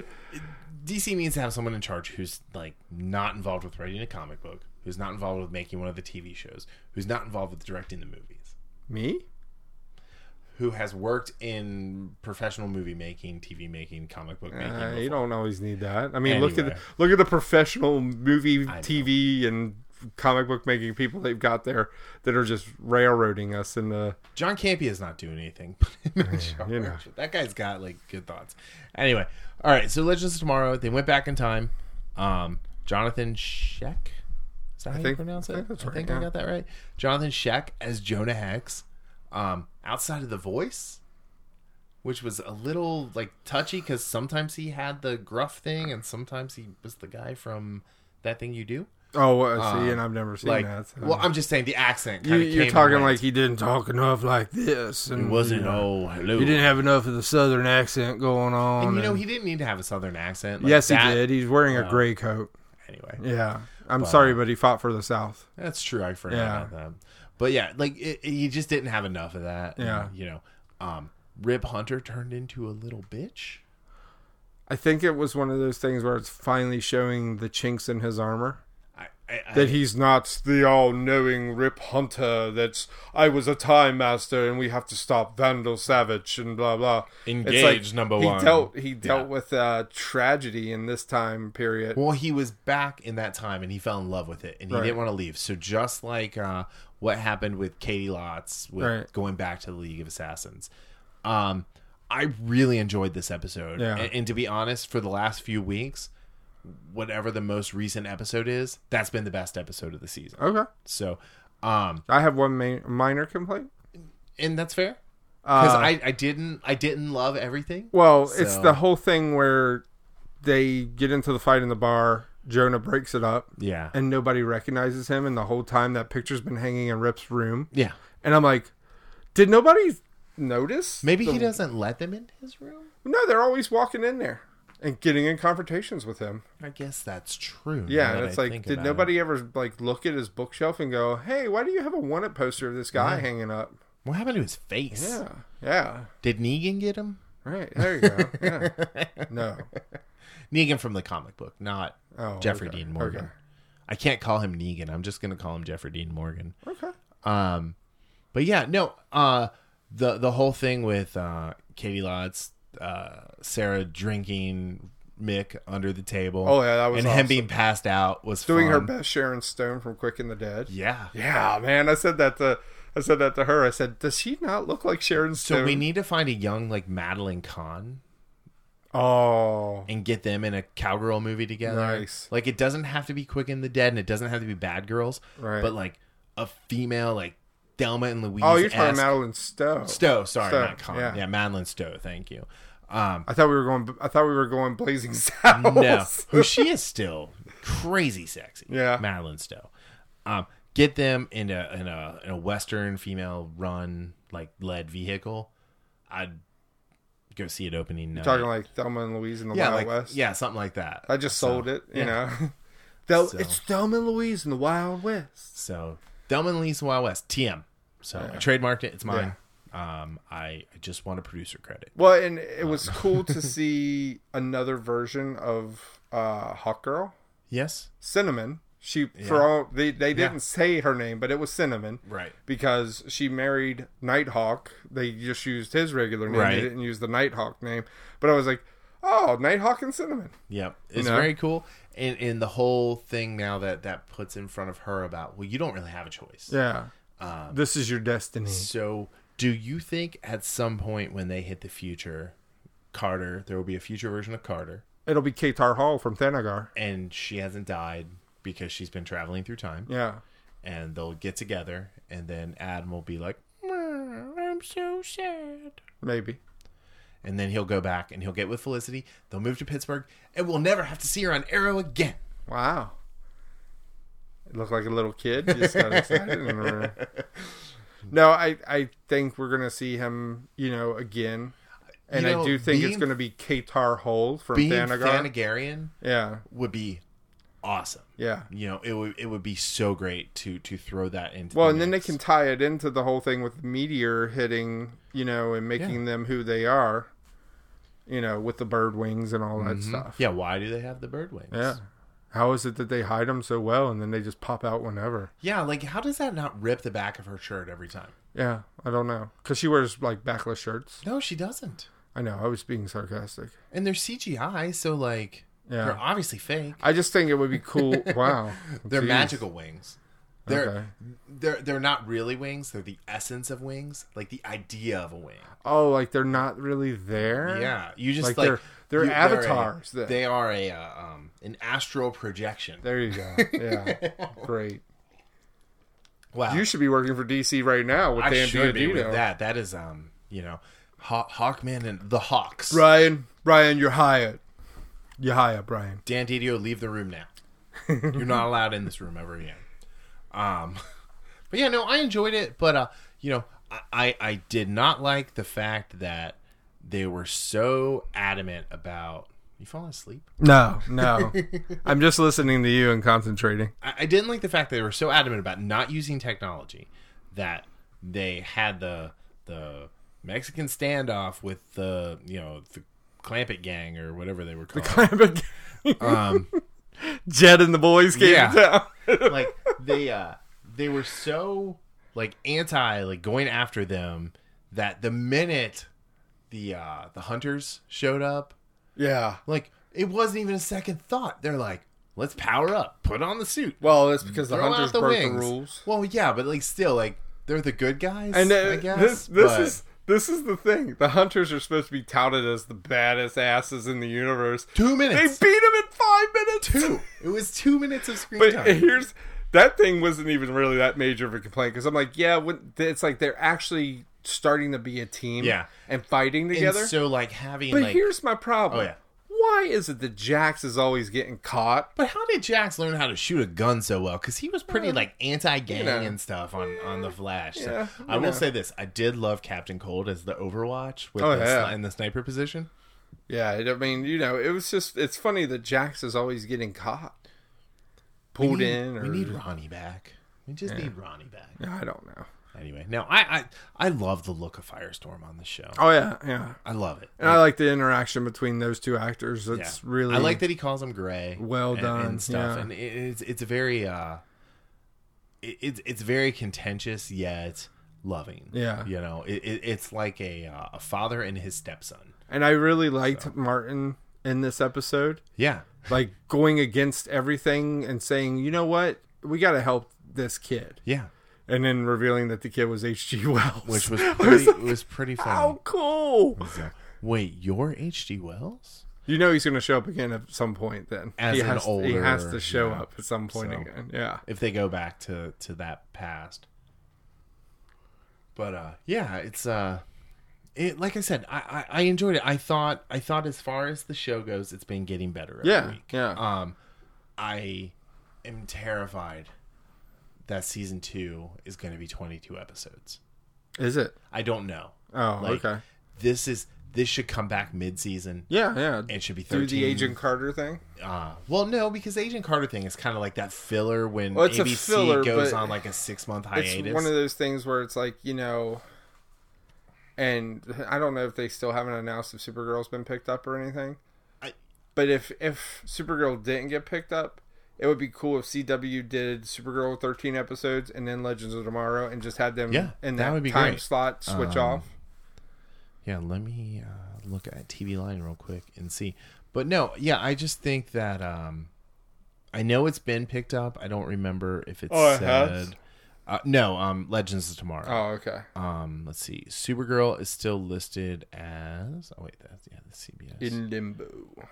DC needs to have someone in charge who's like not involved with writing a comic book, who's not involved with making one of the TV shows, who's not involved with directing the movies, Me? who has worked in professional movie making, TV making, comic book making. You before. don't always need that. I mean, Anyway. look at the professional movie, know. TV, and comic book making people they've got there that are just railroading us in the. John Campea is not doing anything. you know. That guy's got like good thoughts. Anyway, all right. So Legends of Tomorrow. They went back in time. Jonathan Sheck. Is that how you think- pronounce I it? think that's I right, think yeah. I got that right. Jonathan Sheck as Jonah Hex. Outside of the voice, which was a little like touchy because sometimes he had the gruff thing and sometimes he was the guy from That Thing You Do. Oh, see, and I've never seen Like, that. So. well, I'm just saying the accent. You're talking like he didn't talk enough like this, and it wasn't. you know, Oh, hello. he didn't have enough of the southern accent going on. And you know, and- he didn't need to have a southern accent. Like yes, that. he did. He's wearing a gray coat. Anyway, Yeah, I'm sorry, but he fought for the South. that's true. I forgot Yeah. about that. But yeah, like he just didn't have enough of that. Yeah. And, you know, Rip Hunter turned into a little bitch. I think it was one of those things where it's finally showing the chinks in his armor. I That he's not the all-knowing Rip Hunter. That's I was a time master, and we have to stop Vandal Savage and blah blah. Engage, number he one. He dealt Yeah. with tragedy in this time period. Well, he was back in that time, and he fell in love with it, and he Right. didn't want to leave. So just like what happened with Katie Lotz, with Right. going back to the League of Assassins, I really enjoyed this episode. Yeah. And to be honest, for the last few weeks, whatever the most recent episode is, that's been the best episode of the season. Okay, So, I have one minor complaint. and that's fair because Uh, I didn't love everything. Well, it's So- the whole thing where they get into the fight in the bar. Jonah breaks it up, Yeah, and nobody recognizes him. And the whole time that picture's been hanging in Rip's room. yeah. And I'm like, did nobody notice? Maybe he doesn't let them in his room. No, they're always walking in there and getting in confrontations with him. I guess that's true. Yeah, now and that it's I like, think did about nobody ever like look at his bookshelf and go, "Hey, why do you have a wanted poster of this guy hanging up?" it? What happened to his face? Yeah, yeah, Did Negan get him? right there you go. Yeah. No, Negan from the comic book, not oh, Jeffrey okay. Dean Morgan. Okay, I can't call him Negan. I'm just gonna call him Jeffrey Dean Morgan. okay. But yeah, no. The whole thing with Katie Lotz, Sarah drinking Mick under the table. Oh, yeah, that was and him awesome. being passed out was Doing her fun. best Sharon Stone from Quick and the Dead. Yeah. Yeah, man. I said that to her. I said, does she not look like Sharon Stone? So we need to find a young like Madeline Kahn Oh, and get them in a cowgirl movie together. Nice. Like it doesn't have to be Quick and the Dead, and it doesn't have to be Bad Girls. Right. But like a female like Thelma and Louise. oh, you're talking Madeline Stowe. Stowe. Sorry, Stowe, not Kahn. Yeah. Madeline Stowe. Thank you. I thought we were going Blazing Saddles. No, who she is still crazy sexy. Yeah. Madeline Stowe. Get them in a Western female run like led vehicle. I'd go see it opening night. Talking like Thelma and Louise in the yeah, Wild like West. yeah, something like that. I just sold it. You yeah. know, So- it's Thelma and Louise in the Wild West. So Thelma and Louise Wild West TM. So I trademarked it. It's mine. I just want a producer credit. Well, and it was cool to see another version of Hawk Girl. Yes. Cinnamon. For all they didn't say her name, but it was Cinnamon, Right. Because she married Nighthawk. They just used his regular name. Right. They didn't use the Nighthawk name. But I was like, oh, Nighthawk and Cinnamon. Yep. It's You know? very cool. And the whole thing now that puts in front of her about, well, you don't really have a choice. Yeah. This is your destiny. So do you think at some point when they hit the future, Carter, there will be a future version of Carter, It'll be Katar Hall from Thanagar. and she hasn't died because she's been traveling through time, Yeah. and they'll get together, and then Adam will be like, I'm so sad. Maybe. And then he'll go back and he'll get with Felicity. They'll move to Pittsburgh, and we'll never have to see her on Arrow again. Wow. It looked like a little kid. Just got excited. No, I think we're going to see him, again. And I do think it's going to be Katar Hall from Being Thanagar. Thanagarian Yeah. would be awesome. Yeah. It would be so great to throw that into. Well, the and then they mix. can tie it into the whole thing with Meteor hitting, and making them who they are, with the bird wings and all that stuff. Yeah, why do they have the bird wings? Yeah. How is it that they hide them so well and then they just pop out whenever? Yeah, like how does that not rip the back of her shirt every time? Yeah, I don't know. Because she wears, backless shirts. No, she doesn't. I know, I was being sarcastic. And they're CGI, so Yeah. they're obviously fake. I just think it would be cool. Wow. They're Jeez. magical wings. They're Okay. they're not really wings. They're the essence of wings, like the idea of a wing. Oh, like they're not really there? Yeah, you just Like they're avatars. They are an astral projection. There you go. Yeah. Great. Wow, You should be working for DC right now with I Dan should be with Diodino. that. That is Hawkman and the Hawks. Brian, you're hired. You're hired, Brian. Dan Didio, leave the room now. You're not allowed in this room ever again. But yeah, no, I enjoyed it, but I did not like the fact that they were so adamant about. You falling asleep? No. I'm just listening to you and concentrating. I didn't like the fact that they were so adamant about not using technology that they had the Mexican standoff with the Clampett gang or whatever they were called. Jed and the boys came Yeah. to town. Like they were so anti going after them that the minute the hunters showed up, Yeah. it wasn't even a second thought. They're like, let's power up, put on the suit, Well, it's because the throw hunters out the broke wings. the rules. Well, yeah, but still, they're the good guys. And I guess this is the thing. The hunters are supposed to be touted as the baddest asses in the universe. 2 They minutes. beat him in 5 minutes. It was 2 minutes of screen But time. that thing wasn't even really that major of a complaint because I'm like, yeah, it's like they're actually starting to be a team, Yeah. and fighting And together. so having But here's my problem. Oh, yeah. Why is it that Jax is always getting caught? But how did Jax learn how to shoot a gun so well? Because he was pretty anti-gang you know. and stuff on the Flash. So Yeah, I you will know. say this: I did love Captain Cold as the Overwatch with in the sniper position. Yeah, I mean, it was just, it's funny that Jax is always getting caught. Pulled in. We need Ronnie back. We just need Ronnie back. I don't know. Anyway, now I love the look of Firestorm on the show. Oh, yeah. I love it. And I like the interaction between those two actors. It's really... I like that he calls him Gray. Well done, and stuff. yeah. And it's a very it's very contentious yet loving. Yeah. It's like a father and his stepson. And I really liked Martin in this episode. Yeah. Like, going against everything and saying, you know what? We got to help this kid. Yeah. And then revealing that the kid was H.G. Wells. Which was pretty funny. How cool! Wait, you're H.G. Wells? You know he's going to show up again at some point then. As he an has older, to show yeah. up at some point So, again. Yeah. If they go back to that past. But yeah, it's like I said, I enjoyed it. I thought as far as the show goes, it's been getting better every week. Yeah. I am terrified that season 2 is going to be 22 episodes. Is it? I don't know. Oh, okay. This should come back mid-season. Yeah. It should be 13. Through the Agent Carter thing? Well, no, because the Agent Carter thing is kind of like that filler when Well, it's a ABC filler, goes but on like a 6-month hiatus. It's one of those things where it's like, and I don't know if they still haven't announced if Supergirl's been picked up or anything. But if Supergirl didn't get picked up, it would be cool if CW did Supergirl 13 episodes and then Legends of Tomorrow and just had them in that would be time great. slot switch off. Yeah, let me look at TV Line real quick and see. But no, yeah, I just think that I know it's been picked up. I don't remember if it's it said. has? No, Legends of Tomorrow. Oh, okay. Let's see. Supergirl is still listed as. Oh wait, that's the CBS. In limbo.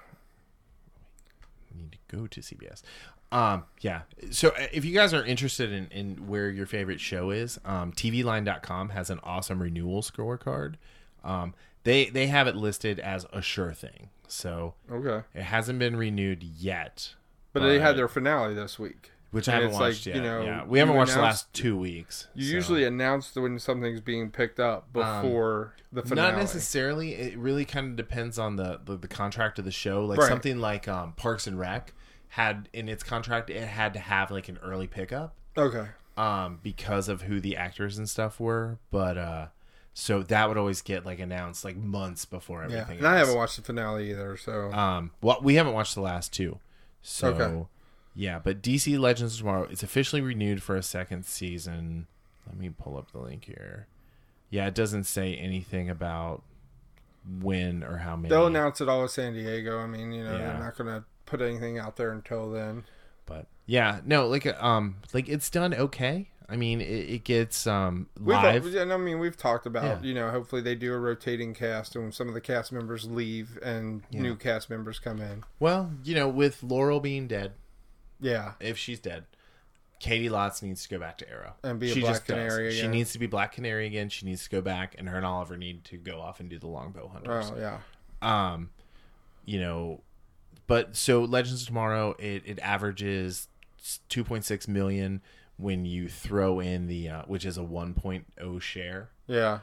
I need to go to CBS. Yeah. So if you guys are interested in where your favorite show is, TVLine.com has an awesome renewal scorecard. They have it listed as a sure thing. So Okay. it hasn't been renewed yet. But they had their finale this week. Which I And haven't it's watched like, yet. you know, Yeah. We haven't you watched the announced- last 2 weeks. You so. usually announce when something's being picked up before the finale. Not necessarily. It really kind of depends on the contract of the show. Like Right. something like Parks and Rec had in its contract, it had to have like an early pickup. Okay. Because of who the actors and stuff were. But so that would always get like announced like months before Yeah. everything. And I else. haven't watched the finale either, so. Well, we haven't watched the last 2. So Okay. yeah, but DC Legends of Tomorrow, it's officially renewed for a second season. Let me pull up the link here. Yeah, it doesn't say anything about when or how many. They'll announce it all with San Diego. I mean, you know, Yeah. they're not going to put anything out there until then. But yeah, no, like it's done okay. I mean, it gets live. We've talked about, Yeah. you know, hopefully they do a rotating cast and some of the cast members leave and new cast members come in. Well, you know, with Laurel being dead, Yeah. if she's dead, Katie Lotz needs to go back to Arrow And be a she Black just does. Canary She again. needs to be Black Canary again. She needs to go back, and her and Oliver need to go off and do the Longbow Hunters. Oh, yeah. You know, but so Legends of Tomorrow, it averages 2.6 million when you throw in the which is a 1.0 share. Yeah.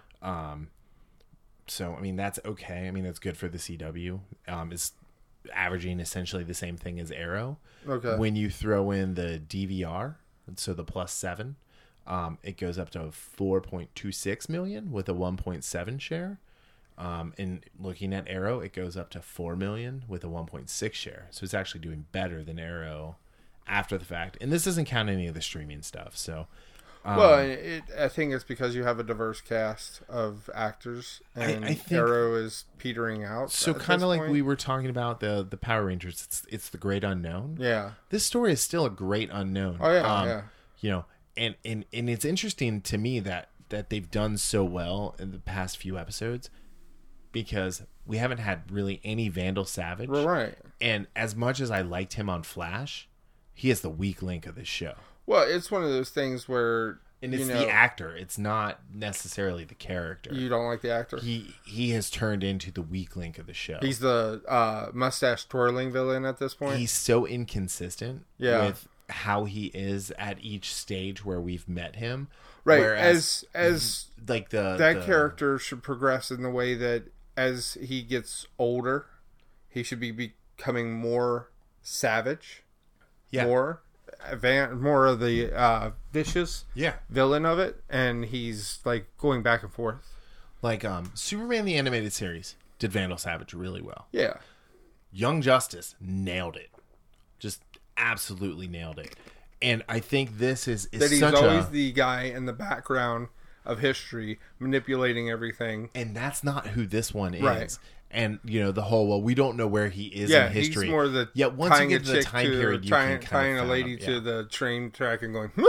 So I mean that's okay. I mean that's good for the CW. It's averaging essentially the same thing as Arrow. Okay. When you throw in the DVR, so the +7, it goes up to 4.26 million with a 1.7 share. And looking at Arrow, it goes up to 4 million with a 1.6 share. So it's actually doing better than Arrow after the fact. And this doesn't count any of the streaming stuff. So, Well, I think it's because you have a diverse cast of actors, and I think- Arrow is petering out. so at kind this of like point. we were talking about the Power Rangers. It's the great unknown. Yeah. This story is still a great unknown. Oh, yeah, yeah. You know, and it's interesting to me that they've done so well in the past few episodes because we haven't had really any Vandal Savage. Well, right. And as much as I liked him on Flash, he is the weak link of this show. Well, it's one of those things where And it's you know, the actor. It's not necessarily the character. you don't like the actor. He has turned into the weak link of the show. He's the mustache twirling villain at this point. He's so inconsistent Yeah. with how he is at each stage where we've met him. Right. Whereas, As like that character should progress in the way that as he gets older, he should be becoming more savage, Yeah. more of the vicious Yeah. villain of it, and he's like going back and forth. Like Superman the Animated Series did Vandal Savage really well. Yeah. Young Justice nailed it. Just absolutely nailed it. And I think this is That he's such always a... the guy in the background of history manipulating everything. And that's not who this one is. Right. And, you know, the whole, well, we don't know where he is Yeah, in history. he's more the Yet once you tying get a to the chick time to period, you tying, can kind tying of a lady fathom, to yeah. the train track and going,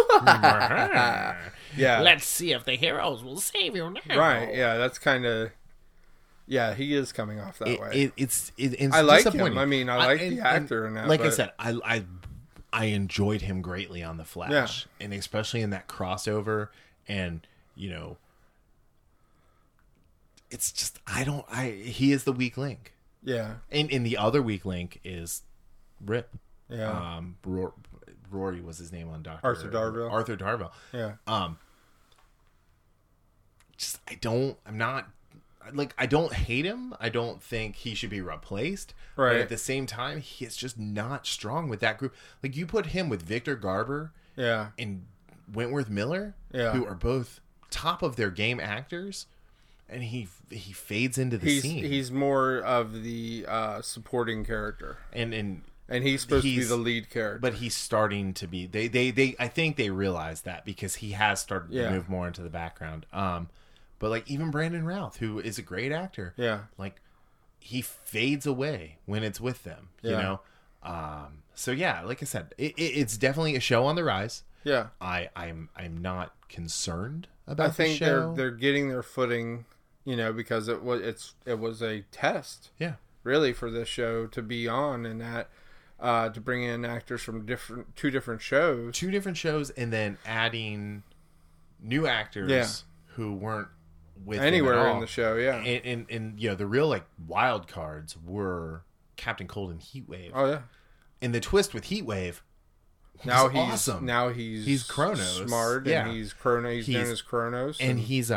yeah, Let's see if the heroes will save you now. right, yeah, that's kind of, yeah, he is coming off that way. It's I like him. disappointing. I mean, I like the actor in that. Like I but- said, I enjoyed him greatly on the Flash, and especially in that crossover. And you know, it's just he is the weak link, yeah, and the other weak link is Rip. yeah, Rory was his name on Doctor Arthur Darvill. Arthur Darvill. yeah. Just I'm not like, I don't hate him. I don't think he should be replaced. Right. But at the same time, he is just not strong with that group. Like, you put him with Victor Garber Yeah. and Wentworth Miller, Yeah. who are both top of their game actors, and he fades into the scene. He's more of the supporting character. and And he's supposed to be the lead character. But he's starting to be. They I think they realize that because he has started to move more into the background. But like even Brandon Routh, who is a great actor, like he fades away when it's with them. You know. So yeah, like I said, it's definitely a show on the rise. Yeah. I'm not concerned about. I think the show. they're getting their footing. You know, because it was a test. Yeah. Really, for this show to be on, and that to bring in actors from two different shows, and then adding new actors who weren't with anywhere in the show. Yeah, and you know the real like wild cards were Captain Cold and Heatwave. Oh yeah, and the twist with Heatwave. Now he's awesome. Now he's Kronos, smart, and he's Kronos. He's known as Kronos, and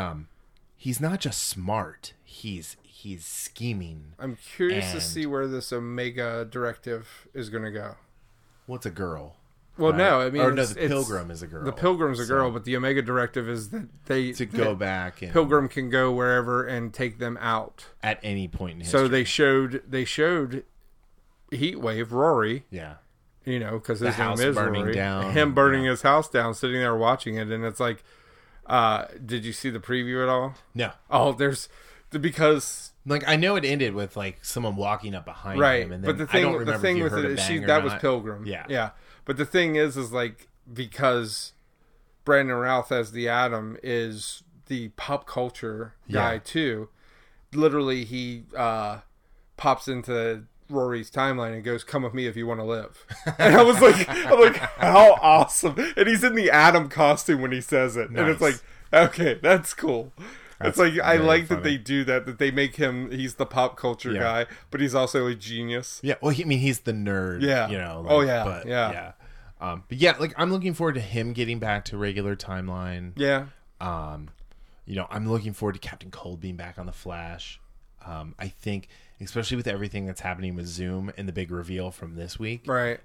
he's not just smart. He's scheming. I'm curious to see where this Omega directive is going to go. Well, it's a girl. Well, right? no, I mean, the Pilgrim is a girl. The Pilgrim's a girl, but the Omega directive is that go back. And Pilgrim can go wherever and take them out at any point in history. So they showed Heatwave, Rory. Yeah. You know, because his name is Rory. Down. Him burning his house down, sitting there watching it, and it's like, did you see the preview at all? No. Oh, because like I know it ended with like someone walking up behind him, and then but the thing with it is that was Pilgrim. Yeah. But the thing is like because Brandon Routh as the Atom is the pop culture guy too. Literally, he pops into Rory's timeline and goes, "Come with me if you want to live." And I'm like, how awesome! And he's in the Atom costume when he says it, and it's like, okay, that's cool. It's like I like funny that they do that they make him. He's the pop culture guy, but he's also a genius. Yeah, well, he's the nerd. Yeah, you know. Like, but yeah, like I'm looking forward to him getting back to regular timeline. Yeah. You know, I'm looking forward to Captain Cold being back on the Flash. I think, especially with everything that's happening with Zoom and the big reveal from this week, right?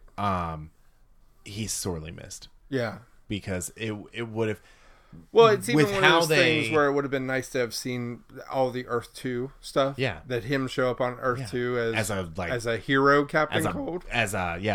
He's sorely missed. Yeah, because it would have. Well, it's even one of those things where it would have been nice to have seen all the Earth 2 stuff. Yeah. That him show up on Earth 2 as a hero, Captain Cold. As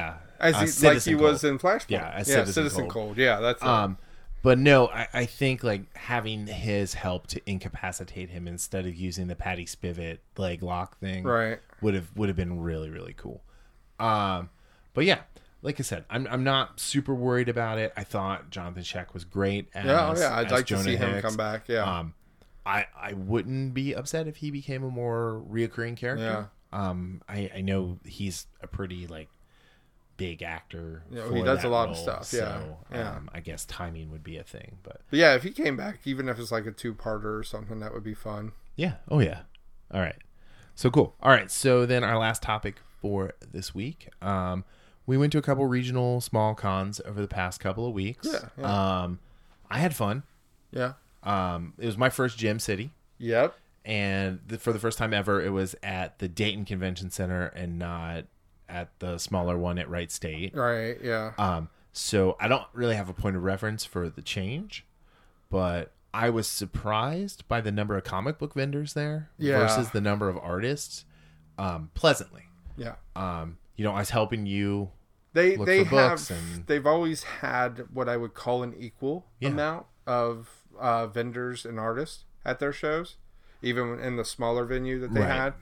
he was in Flashpoint. Yeah, Citizen Cold. Yeah, that's it. But no, I think like having his help to incapacitate him instead of using the Patty Spivot leg lock thing would have been really, really cool. But yeah. Like I said, I'm not super worried about it. I thought Jonathan Schaech was great as I'd like Jonah to see Hex. him come back. Yeah, I wouldn't be upset if he became a more reoccurring character. Yeah. I know he's a pretty like big actor. Yeah, he does a lot of stuff. So, I guess timing would be a thing. But yeah, if he came back, even if it's like a 2-parter or something, that would be fun. Yeah. Oh yeah. All right. So cool. All right. So then our last topic for this week. We went to a couple regional small cons over the past couple of weeks. Yeah. I had fun. Yeah. It was my first Gem City. Yep. And for the first time ever, it was at the Dayton Convention Center and not at the smaller one at Wright State. Right, yeah. So I don't really have a point of reference for the change, but I was surprised by the number of comic book vendors there versus the number of artists, pleasantly. Yeah. You know, I was helping you. They've always had what I would call an equal amount of vendors and artists at their shows, even in the smaller venue that they had.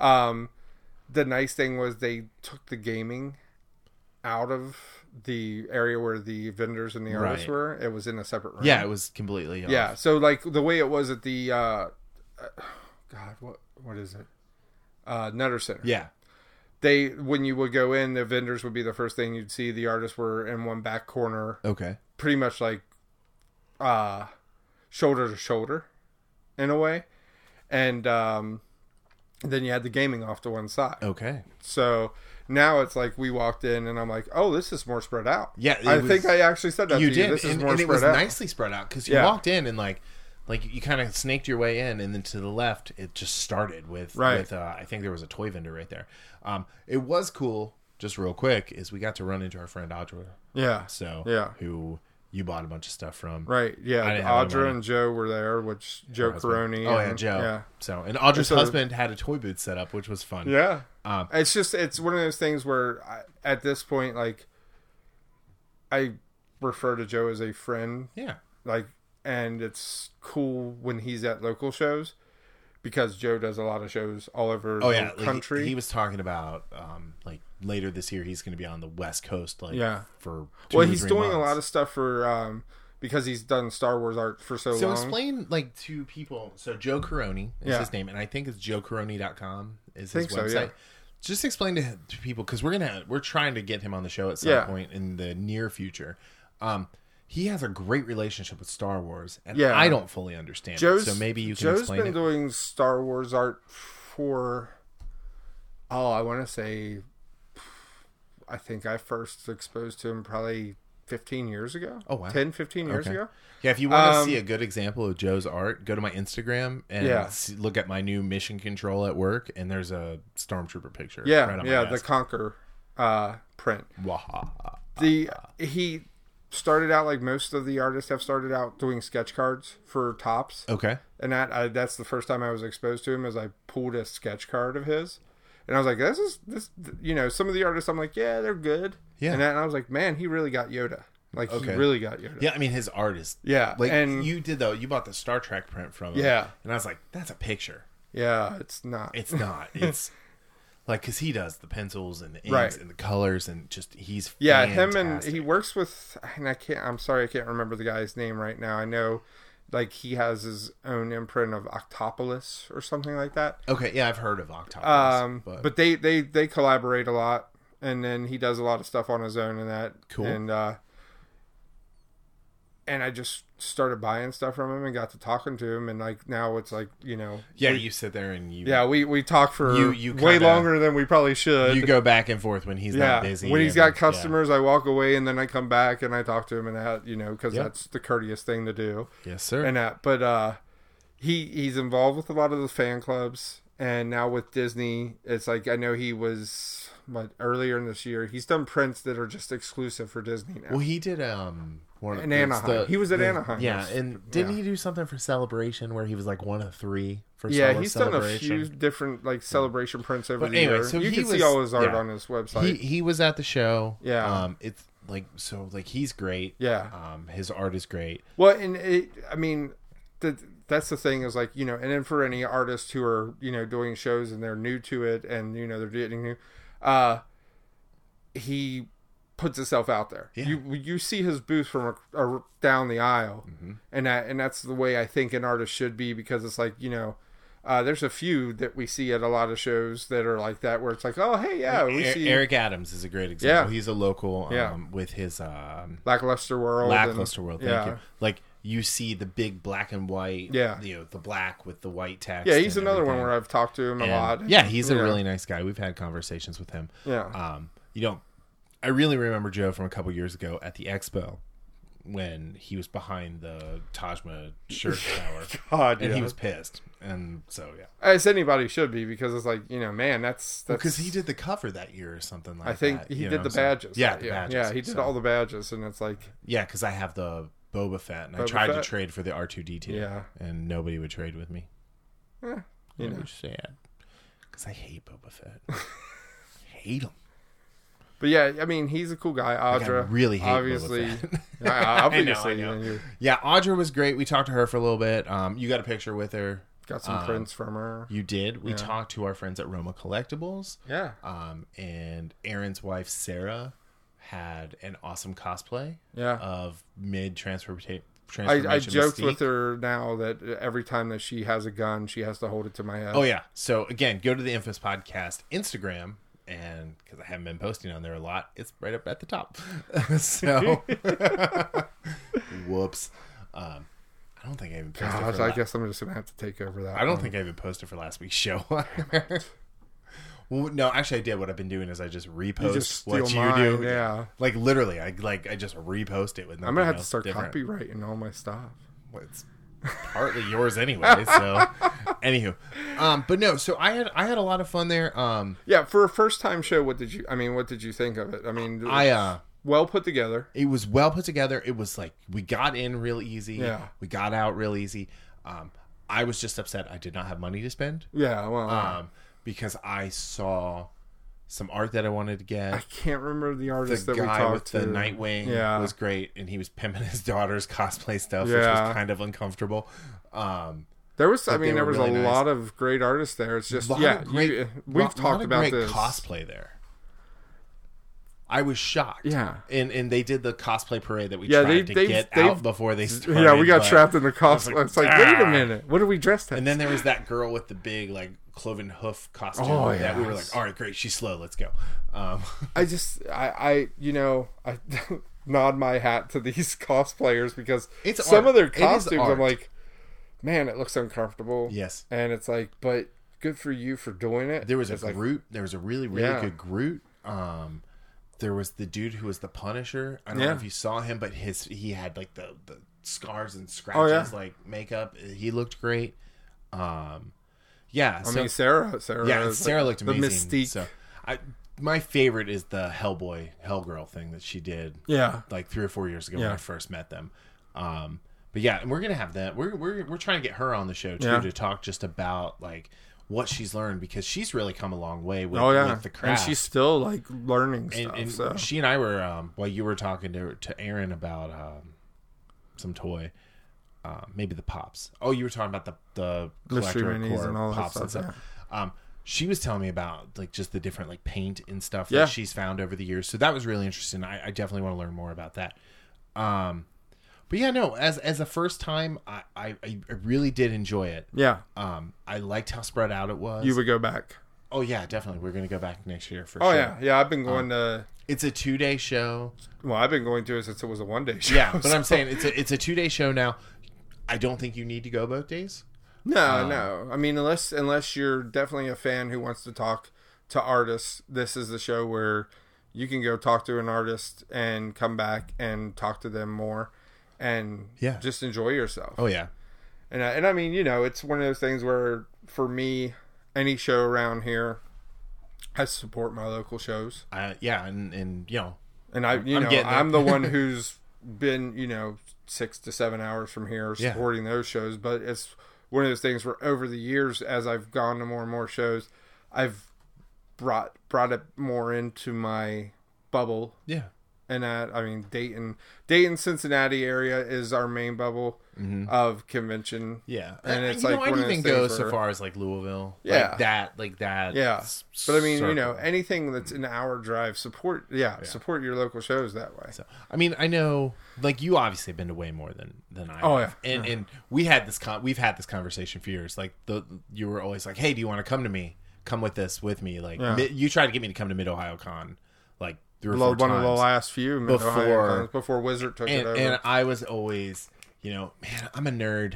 The nice thing was they took the gaming out of the area where the vendors and the artists were. It was in a separate room. Yeah, it was completely off. Yeah, so like the way it was at the God, what is it? Nutter Center. Yeah. When you would go in, the vendors would be the first thing you'd see. The artists were in one back corner. Okay. Pretty much like shoulder to shoulder in a way. And then you had the gaming off to one side. Okay. So now it's like we walked in and I'm like, oh, this is more spread out. Yeah. I think I actually said that to you. Did. This is more and spread it was out. nicely spread out because you walked in and like you kind of snaked your way in, and then to the left, it just started with I think there was a toy vendor right there. It was cool. Just real quick, is we got to run into our friend Audra. Yeah. So who you bought a bunch of stuff from. Right. Yeah. I didn't have any Audra money. and Joe were there, which Joe Caroni. Oh, yeah, and- Joe. Yeah. So, and Audra's So- husband had a toy booth set up, which was fun. Yeah. Um, It's one of those things where at this point, like, I refer to Joe as a friend, Yeah. like, and it's cool when he's at local shows because Joe does a lot of shows all over Oh, the yeah. country. Like, he was talking about, like, later this year, he's going to be on the West Coast, like, Yeah. for well, he's doing a lot of stuff for, because he's done Star Wars art for so So long. explain, like, to people. So Joe Caroni is Yeah. his name, and I think it's joecaroni.com is Think his so, website. yeah. Just explain to people, because we're trying to get him on the show at some Yeah. point in the near future. He has a great relationship with Star Wars, and Yeah. I don't fully understand Joe's, it. So maybe you can Joe's explain been it. doing Star Wars art for, I want to say, I think I first exposed to him probably 15 years ago. Oh, wow. 10, 15 years Okay. ago. Yeah, if you want to see a good example of Joe's art, go to my Instagram and Yeah. look at my new mission control at work, and there's a Stormtrooper picture. Yeah, right on my yeah, the desk. Conquer print. Waha. He started out like most of the artists have started out doing sketch cards for tops. Okay. And that's the first time I was exposed to him as I pulled a sketch card of his. And I was like, this, some of the artists, I'm like, yeah, they're good. Yeah. And I was like, man, he really got Yoda. Like, Okay. he really got Yoda. Yeah, I mean, his art is... Yeah. Like, and you did, though. You bought the Star Trek print from him. Yeah. And I was like, that's a picture. yeah, it's not. It's not. It's... Like, because he does the pencils and the inks Right. and the colors and just, he's Yeah, fantastic. him and he works with, and I'm sorry, I can't remember the guy's name right now. I know, like, he has his own imprint of Octopolis or something like that. Okay, yeah, I've heard of Octopus. But they collaborate a lot, and then he does a lot of stuff on his own and that. Cool. And I just started buying stuff from him and got to talking to him, and like now it's like Yeah, you sit there and you... yeah, we talk for You way kinda- longer than we probably should. You go back and forth when he's not busy. When he's and- got customers, I walk away and then I come back and I talk to him and that, because Yep. that's the courteous thing to do. Yeah. Yes, sir. And that, but he's involved with a lot of the fan clubs, and now with Disney, it's like I know he was earlier in this year. He's done prints that are just exclusive for Disney now. Well, he did In Anaheim. He was at Anaheim. Yeah, and didn't Yeah. he do something for Celebration where he was like one of three for Yeah, Star he's done a Celebration? few different like celebration prints over But the anyway, year. so You he can see was- all his art yeah. on his website. He was at the show. Yeah. It's like he's great. Yeah. His art is great. Well, and that's the thing is like, and then for any artists who are, doing shows and they're new to it and, they're getting new, he puts himself out there. Yeah. You see his booth from down the aisle, Mm-hmm. and that's the way I think an artist should be, because it's like, there's a few that we see at a lot of shows that are like that, where it's like, oh, hey, yeah, we see Eric Adams is a great example. Yeah. He's a local Yeah. with his Lackluster World. Lackluster World. Thank yeah. you. Like you see the big black and white. Yeah. The black with the white text. Yeah, he's and another one everything. where I've talked to him a And, lot. Yeah, he's a Yeah. really nice guy. We've had conversations with him. Yeah. I really remember Joe from a couple years ago at the expo when he was behind the Tajma shirt tower. God, And yeah. he was pissed. And so, yeah. As anybody should be, because it's like, man, that's Because he did the cover that year or something like that. I think he did the badges. Yeah, that the year. badges. Yeah, he did So- all the badges, and it's like, Yeah, because I have the Boba Fett, and I Boba tried to Fett? trade for the R2-D2. Yeah. And nobody would trade with me. you know. Which is sad. Because I hate Boba Fett. hate him. But yeah, I mean, he's a cool guy. Audra, I really hate obviously. Boba Fett. Obviously, I know. you Yeah, Audra was great. We talked to her for a little bit. You got a picture with her. got some prints from her. You did. We talked to our friends at Roma Collectibles. Yeah, And Aaron's wife, Sarah, had an awesome cosplay yeah. of mid-transformation I joked Mystique. with her now that every time that she has a gun, she has to hold it to my head. Oh, yeah. So, again, go to the Infamous Podcast Instagram, and because I haven't been posting on there a lot, it's right up at the top. So, whoops. I don't think I even posted Gosh, for I guess I'm just gonna have to take over that. I don't one. think I even posted for last week's show. Well, no, actually, I did. What I've been doing is I just repost you just steal what mine. you do. Yeah, Like literally, I just repost it with. I'm gonna have to else start different. copywriting all my stuff. Well, it's partly yours anyway. So, anywho, but no. So I had a lot of fun there. Yeah, for a first time show, what did you think of it? I mean, well put together. It was well put together. It was like we got in real easy. Yeah. We got out real easy. I was just upset I did not have money to spend. Yeah, well, Because I saw some art that I wanted to get. I can't remember the artist The that we guy talked with to. the Nightwing was great, and he was pimping his daughter's cosplay stuff, which Yeah. was kind of uncomfortable. There was, But they there were was really a nice. lot of great artists there. It's just, We've talked about great this. cosplay there. I was shocked. Yeah. And they did the cosplay parade that we Yeah, tried to they've- get they've- out before they started. Yeah, we got but- trapped in the cosplay. like, It's like, wait a "Ah." minute, what are we dressed as? And then there was that girl with the big like cloven hoof costume Oh, that we were yes. like, all right, great, she's slow, let's go. I nod my hat to these cosplayers because It's some art. of their It is costumes, art. I'm like, man, it looks uncomfortable. Yes. And it's like, but good for you for doing it. There was a It's like, Groot. There was a really Yeah. good Groot. There was the dude who was the Punisher. I don't know Yeah. if you saw him, but he had like the scars and scratches, like makeup. He looked great. Yeah. I mean, Sarah is Sarah looked the amazing. Mystique. So, my favorite is the Hellboy, Hellgirl thing that she did. Yeah. Like 3 or 4 years ago when Yeah. I first met them. But yeah, and we're gonna have that. We're trying to get her on the show too Yeah. to talk just about like what she's learned because she's really come a long way with, Oh yeah, with the craft. and she's still like learning stuff. And so. she and I were while you were talking to Aaron about some toy. Maybe the pops. Oh, you were talking about the Mystery collector minis core and all that pops and stuff, stuff. She was telling me about like just the different like paint and stuff Yeah. that she's found over the years. So that was really interesting. I definitely want to learn more about that. But yeah, no, as a first time, I really did enjoy it. Yeah, I liked how spread out it was. you would go back. Oh yeah, definitely. We're gonna go back next year for Oh sure. yeah. I've been going to. It's a 2-day show. Well, I've been going to it since it was a 1-day show. Yeah, but so- I'm saying it's a 2-day show now. I don't think you need to go both days. No. I mean, unless you're definitely a fan who wants to talk to artists, this is the show where you can go talk to an artist and come back and talk to them more, and just enjoy yourself. Oh yeah. And I mean, it's one of those things where for me, any show around here, I support my local shows. Yeah, and you know, And getting I'm there. the one who's been, 6 to 7 hours from here Yeah. supporting those shows. But it's one of those things where over the years, as I've gone to more and more shows, I've brought it more into my bubble. yeah. And Dayton, Cincinnati area is our main bubble of convention. Yeah, And it's you like know, I'd one of those even go things so where- far as like Louisville, Yeah. like that. Yeah, but I mean, circle. anything that's an hour drive, support your local shows that way. So, I mean, I know, like you obviously have been to way more than I. Oh, have. yeah. and we've had this conversation for years. Like you were always like, hey, do you want to come to me? Come with me. Like Yeah. you tried to get me to come to Mid Ohio Con, like 3 or 4 One of the times. last few before Wizard took it over. And I was always, man, I'm a nerd.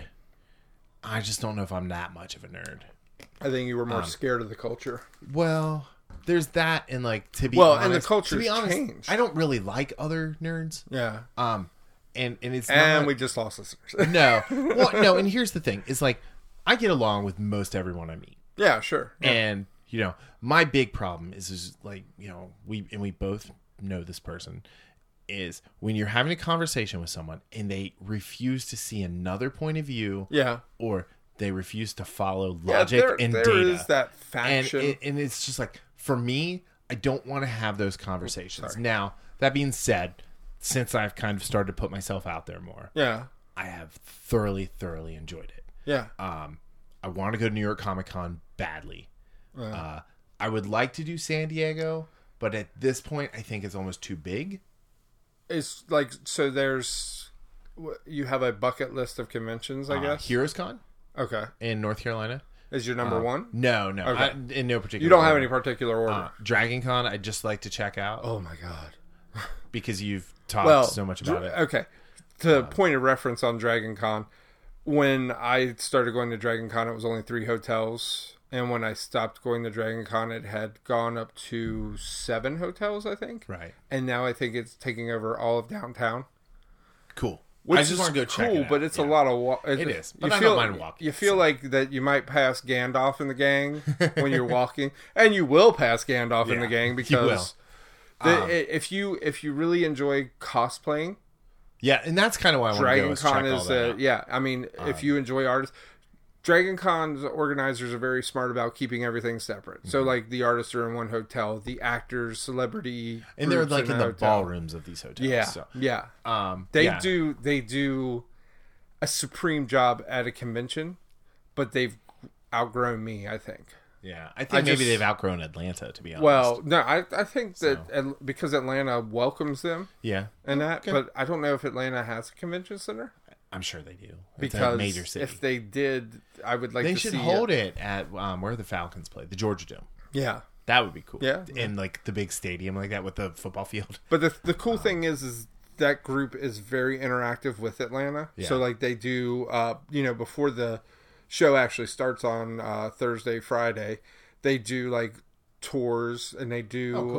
I just don't know if I'm that much of a nerd. I think you were more scared of the culture. Well, there's that, and like to be Well, honest, and the to culture's be honest, changed. I don't really like other nerds. Yeah, And it's and not, we just lost listeners. no, well, no, and here's the thing: is like I get along with most everyone I meet, Yeah, sure. Yeah. and my big problem is like we both know this person is when you're having a conversation with someone and they refuse to see another point of view, Yeah. or they refuse to follow logic and there data. is that and faction. and it's just like for me, I don't want to have those conversations. Now, that being said, since I've kind of started to put myself out there more, yeah. I have thoroughly enjoyed it. Yeah. I want to go to New York Comic Con badly. I would like to do San Diego, but at this point, I think it's almost too big. It's like, so you have a bucket list of conventions, I guess? Heroes Con Okay. in North Carolina. Is your number one? No. Okay. In no particular You don't have order. any particular order. Dragon Con, I'd just like to check out Oh my God. because you've talked so much about it. Okay. To point of reference on Dragon Con, when I started going to Dragon Con, it was only 3 hotels. And when I stopped going to Dragon Con, it had gone up to 7 hotels, I think. Right. And now I think it's taking over all of downtown. Cool. Which I just is want to go check cool, it out. but it's Yeah. a lot of It is, but you I feel, don't mind walking, You feel like that you might pass Gandalf in the gang when you're walking, and you will pass Gandalf in the Yeah, gang you because If you really enjoy cosplaying, Yeah, and that's kind of why I want to go Dragon is check Con all is that out. yeah. I mean, if you enjoy artists, Dragon Con's organizers are very smart about keeping everything separate. So like the artists are in one hotel, the actors, celebrity, And they're groups like in a the hotel. ballrooms of these hotels. Yeah, So. yeah. They Yeah. do a supreme job at a convention, but they've outgrown me, I think. Yeah, I think maybe just- they've outgrown Atlanta, to be honest. Well, no, I think that because Atlanta welcomes them yeah, and that, but I don't know if Atlanta has a convention center. I'm sure they do. It's a Because major city. if they did, I would like They to should see hold it at where the Falcons play, the Georgia Dome. Yeah. That would be cool. Yeah. In like the big stadium like that with the football field. But the cool thing is that group is very interactive with Atlanta. Yeah. So like they do, before the show actually starts on Thursday, Friday, they do like tours and they do,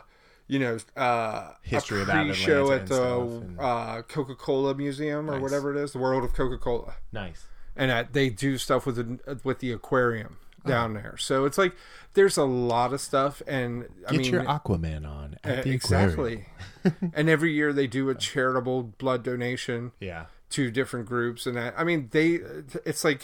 History a about pre-show Atlanta at and the stuff Coca-Cola Museum or Nice. whatever it is, the World of Coca-Cola. Nice. And they do stuff with the aquarium down there. So it's like there's a lot of stuff, and Get your Aquaman on at the aquarium. exactly. And every year they do a charitable blood donation Yeah. to different groups, and that, I mean, it's like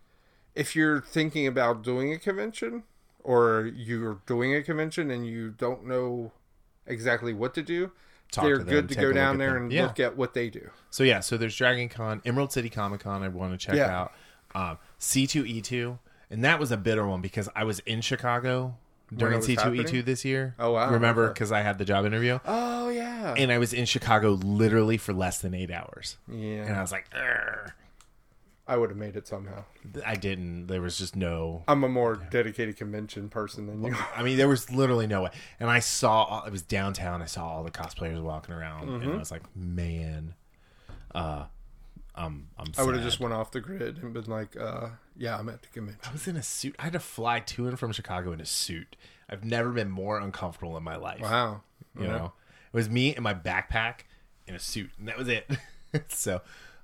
if you're thinking about doing a convention or you're doing a convention and you don't know exactly what to do, they're to them, good to take a go look down at there them. and Yeah. look at what they do. So yeah, so there's Dragon Con, Emerald City Comic Con I want to check Yeah. out. C2E2, and that was a bitter one because I was in Chicago during was C2E2 happening? this year. Oh, wow. Remember Okay. because I had the job interview? Oh yeah, And I was in Chicago literally for less than 8 hours. yeah. And I was like, "Urgh." I would have made it somehow. I didn't. There was just no. I'm a more dedicated convention person than you. I mean, there was literally no way. And I saw, it was downtown. I saw all the cosplayers walking around, and I was like, man, I'm I would have sad. just went off the grid and been like, yeah, I'm at the convention. I was in a suit. I had to fly to and from Chicago in a suit. I've never been more uncomfortable in my life. Wow. You know, it was me and my backpack in a suit, and that was it. So,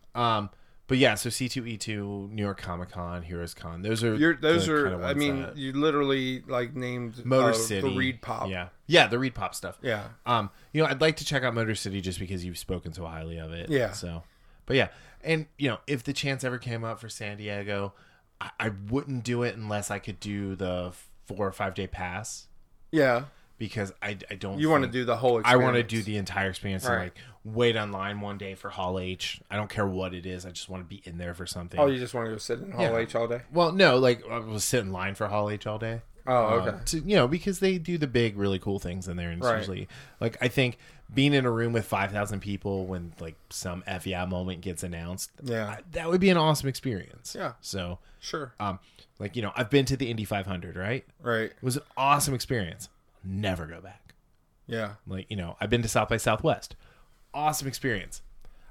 but yeah, so C2E2, New York Comic Con, Heroes Con. Those are Those the are, kind of I ones mean, that- you literally like named Motor City, the Reed Pop. yeah, the Reed Pop stuff. Yeah. I'd like to check out Motor City just because you've spoken so highly of it. Yeah. So, but yeah, and if the chance ever came up for San Diego, I wouldn't do it unless I could do the 4 or 5 day pass Yeah. because I don't. You want to think- do the whole I experience. want to do the entire experience and Right. like wait online one day for Hall H. I don't care what it is. I just want to be in there for something. Oh, you just want to go sit in Hall Yeah. H all day? Well, no, like I was sit in line for Hall H all day. Oh, okay. Because they do the big, really cool things in there, and it's Right. usually like I think being in a room with 5,000 people when like some F yeah moment gets announced, Yeah. that would be an awesome experience. Yeah. So, Sure. I've been to the Indy 500, right? Right. It was an awesome experience. Never go back. Yeah. Like I've been to South by Southwest. Awesome experience.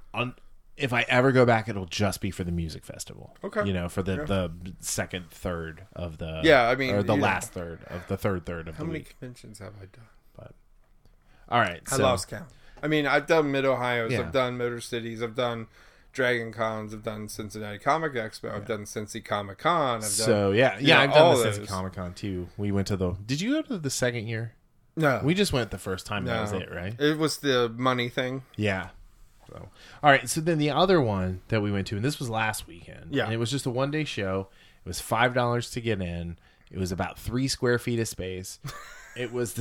If I ever go back, it'll just be for the music festival. Okay. For the second third of the Yeah, I mean, or the you know. last third of the third of How the many week. conventions have I done? But all right, I so lost count. I mean, I've done Mid Ohio's, Yeah. I've done Motor Cities, I've done Dragon Cons, I've done Cincinnati Comic Expo, I've done Cincy Comic Con, I've done so yeah, you know, I've done all the those. Cincy Comic Con too. We went to the. Did you go to the second year? no, We just went the first time. That was No. it, right? it was the money thing. Yeah. So, all right. So then the other one that we went to, and this was last weekend. Yeah. And it was just a 1-day show. It was $5 to get in. It was about 3 square feet of space. It was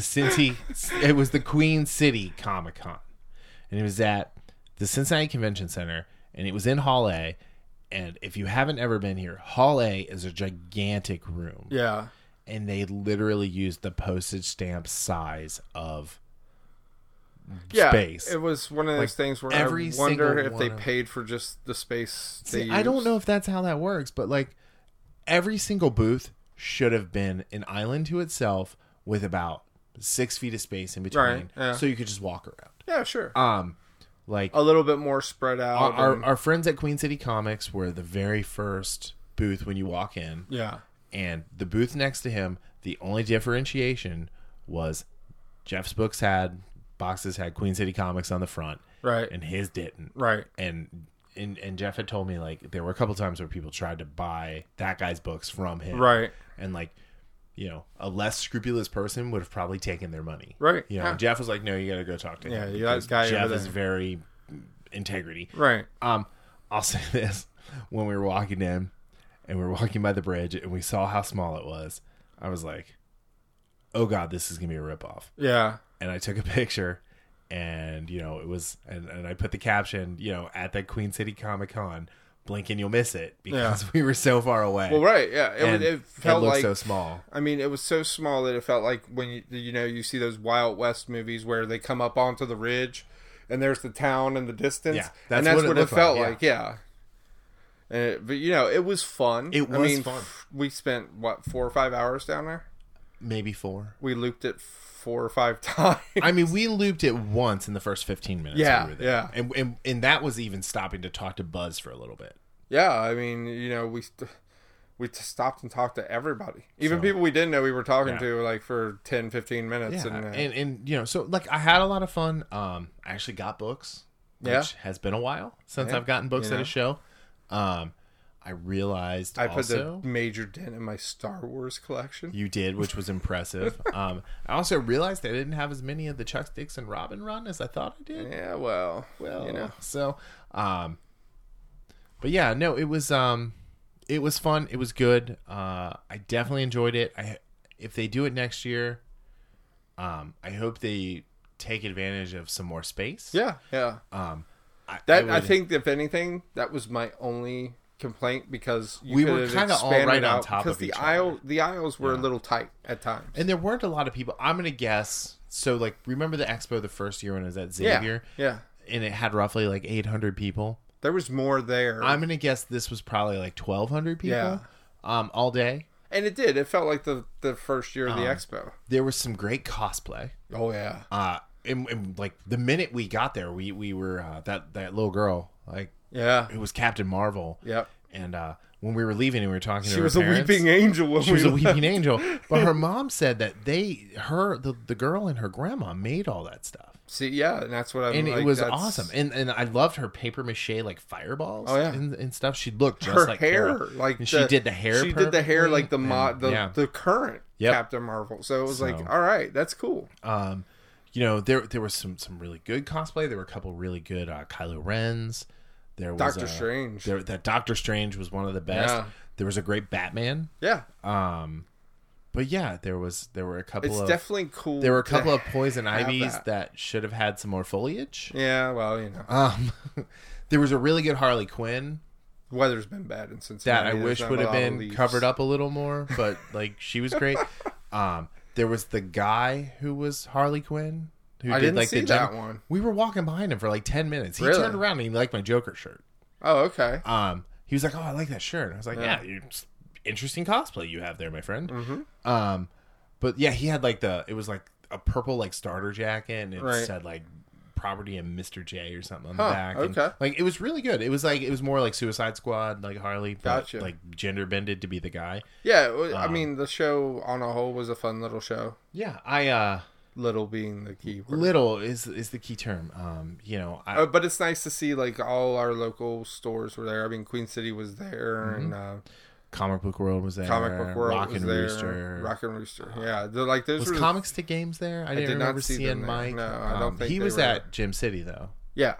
it was the Queen City Comic Con, and it was at the Cincinnati Convention Center, and it was in Hall A. And if you haven't ever been here, Hall A is a gigantic room. Yeah. And they literally used the postage stamp size of Yeah, space. it was one of those Like, things where every I wonder single if they one of- paid for just the space they See, I don't used. know if that's how that works, but like every single booth should have been an island to itself with about 6 feet of space in between, Right, yeah. so you could just walk around. Yeah, sure. Like A little bit more spread out. and- our friends at Queen City Comics were the very first booth when you walk in, yeah. and the booth next to him, the only differentiation was Jeff's boxes had Queen City Comics on the front, Right. and his didn't. Right. And Jeff had told me like there were a couple times where people tried to buy that guy's books from him, Right. And like, a less scrupulous person would have probably taken their money. Right. And Jeff was like, no, you got to go talk to him. Yeah, you got because a guy Jeff over is there. very integrity. Right. I'll say this. When we were walking in and we were walking by the bridge and we saw how small it was, I was like, oh God, this is going to be a ripoff. Yeah. And I took a picture and, it was, and I put the caption, at that Queen City Comic Con, blink and you'll miss it because we were so far away. Well, right. Yeah. It felt looked like so small. I mean, it was so small that it felt like when you see those Wild West movies where they come up onto the ridge and there's the town in the distance. Yeah, that's what it felt like. Yeah. But it was fun. It was fun. We spent 4 or 5 hours down there. Maybe 4. We looped it 4 or 5 times. I mean, we looped it once in the first 15 minutes. Yeah, we were there. And that was even stopping to talk to Buzz for a little bit. Yeah, I mean, we stopped and talked to everybody, even people we didn't know we were talking to, like for 10, 15 minutes. Yeah. And so like I had a lot of fun. I actually got books, which has been a while since I've gotten books at a show. I realized I put also the major dent in my Star Wars collection. you did, which was impressive. I also realized I didn't have as many of the Chuck Dixon Robin run as I thought I did. Yeah, well, So, but yeah, no, it was fun. It was good. I definitely enjoyed it. If they do it next year, I hope they take advantage of some more space. Yeah. I think if anything, that was my only complaint because we were kind of all right on top of each other. The aisles were a little tight at times, and there weren't a lot of people. I'm gonna guess. So, like, remember the expo the first year when it was at Xavier? Yeah. And it had roughly like 800 people. There was more there. I'm gonna guess this was probably like 1,200 people. All day. And it did. It felt like the first year of the expo. There was some great cosplay. Oh yeah. And like the minute we got there, we were that little girl, like, it was Captain Marvel. Yep. And when we were leaving and we were talking to her she was parents, a weeping angel. She was a weeping angel. But her mom said that the girl and her grandma made all that stuff. See, yeah, and that's what I'm. And like, it was that's... awesome. And I loved her paper mache like fireballs. Oh yeah, and stuff. She looked just her like hair, Carol. like she did the hair. She did the hair like the the current Yep. Captain Marvel. So it was like, all right, that's cool. There was some really good cosplay. There were a couple really good Kylo Rens. There was Doctor Strange. That Doctor Strange was one of the best. Yeah. There was a great Batman. Yeah. But yeah, there were a couple. It's of definitely cool. There were a couple of poison ivies that should have had some more foliage. Yeah, well, there was a really good Harley Quinn. Weather's been bad in Cincinnati. That I wish would have been covered up a little more, but like she was great. There was the guy who was Harley Quinn. Who I did didn't like see that one. We were walking behind him for like 10 minutes. He Really? turned around and he liked my Joker shirt. Oh, okay. He was like, "Oh, I like that shirt." And I was like, "Yeah, interesting cosplay you have there, my friend." Mm-hmm. But yeah, he had like it was like a purple like starter jacket, and it said like "Property" and Mr. J or something on the back. Okay. And, like, it was really good. It was more like Suicide Squad, like Harley, but Gotcha. like gender bended to be the guy. Yeah, I mean, the show on a whole was a fun little show. Yeah, Little being the key word. little is the key term. But it's nice to see like all our local stores were there. I mean, Queen City was there, and Comic Book World was there. Comic Book World Rock was and there. Rooster. Rock and Rooster. Yeah, they're like those. Was were Comics to Games there? I didn't did not remember see them seeing there. Mike. No, I don't think he they was were at Gym City though. Yeah.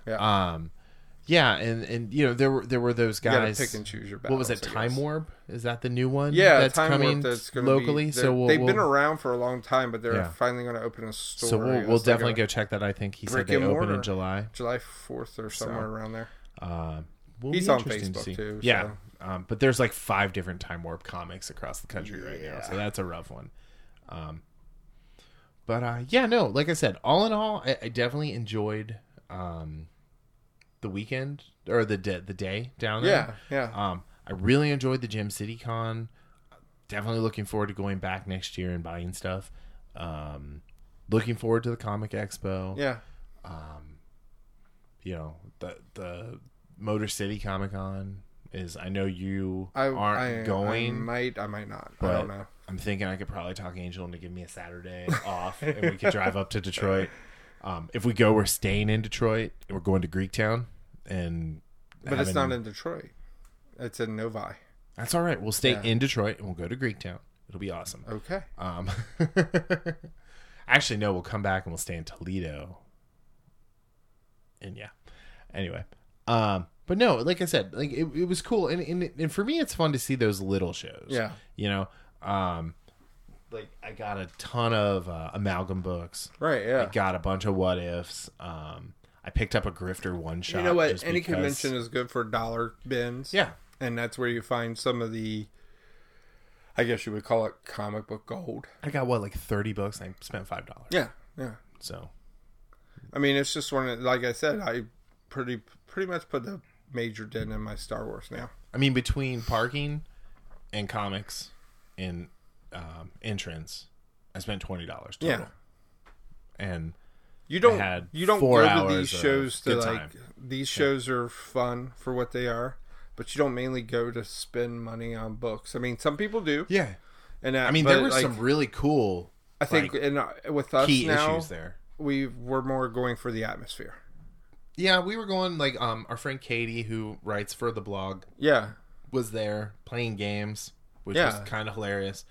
Yeah, and there were those You gotta guys. pick and choose your What was battles, it? I Time guess. Warp? Is that the new one? Yeah, that's Time coming Warp. That's going locally. So they've been around for a long time, but they're Yeah. finally going to open a store. So we'll It's like definitely a go check that. I think he said brick they and open in mortar. July. July 4th or somewhere around there. Will He's be on interesting to Facebook see. too. Yeah, so. but there's like 5 different Time Warp comics across the country right now, Yeah. so that's a rough one. But yeah, no, like I said, all in all, I definitely enjoyed the weekend or the day down there. Yeah. I really enjoyed the Gym City Con. Definitely looking forward to going back next year and buying stuff. Looking forward to the Comic Expo. Yeah. The Motor City Comic Con is. I know you I aren't going. I might not. I but don't know. I'm thinking I could probably talk Angel into giving me a Saturday off, and we could drive up to Detroit. If we go, we're staying in Detroit, and we're going to Greektown, But it's not in Detroit. It's in Novi. That's all right. We'll stay in Detroit, and we'll go to Greektown, It'll be awesome. Okay. Actually, no, we'll come back and we'll stay in Toledo. And yeah. Anyway. But no, like I said, like it was cool. And for me, it's fun to see those little shows. Yeah. You know, like I got a ton of amalgam books. Right, yeah. I got a bunch of what ifs. I picked up a Grifter one shot. You know what? just Any because- convention is good for dollar bins. Yeah. And that's where you find some of the, I guess you would call it comic book gold. I got like 30 books. And I spent $5. Yeah, yeah. So I mean, it's just one of, like I said, I pretty much put the major dent in my Star Wars now. I mean, between parking and comics and entrance, I spent $20 total. Yeah. And You don't had go 4 to hours these of shows to good like time. these shows are fun for what they are, but you don't mainly go to spend money on books. I mean, some people do. yeah, And I mean, but, there were like, some really cool. I think like, with us key now, issues there. we're more going for the atmosphere. Yeah, we were going like our friend Katie, who writes for the blog, Yeah, was there playing games, which Yeah. was kind of hilarious.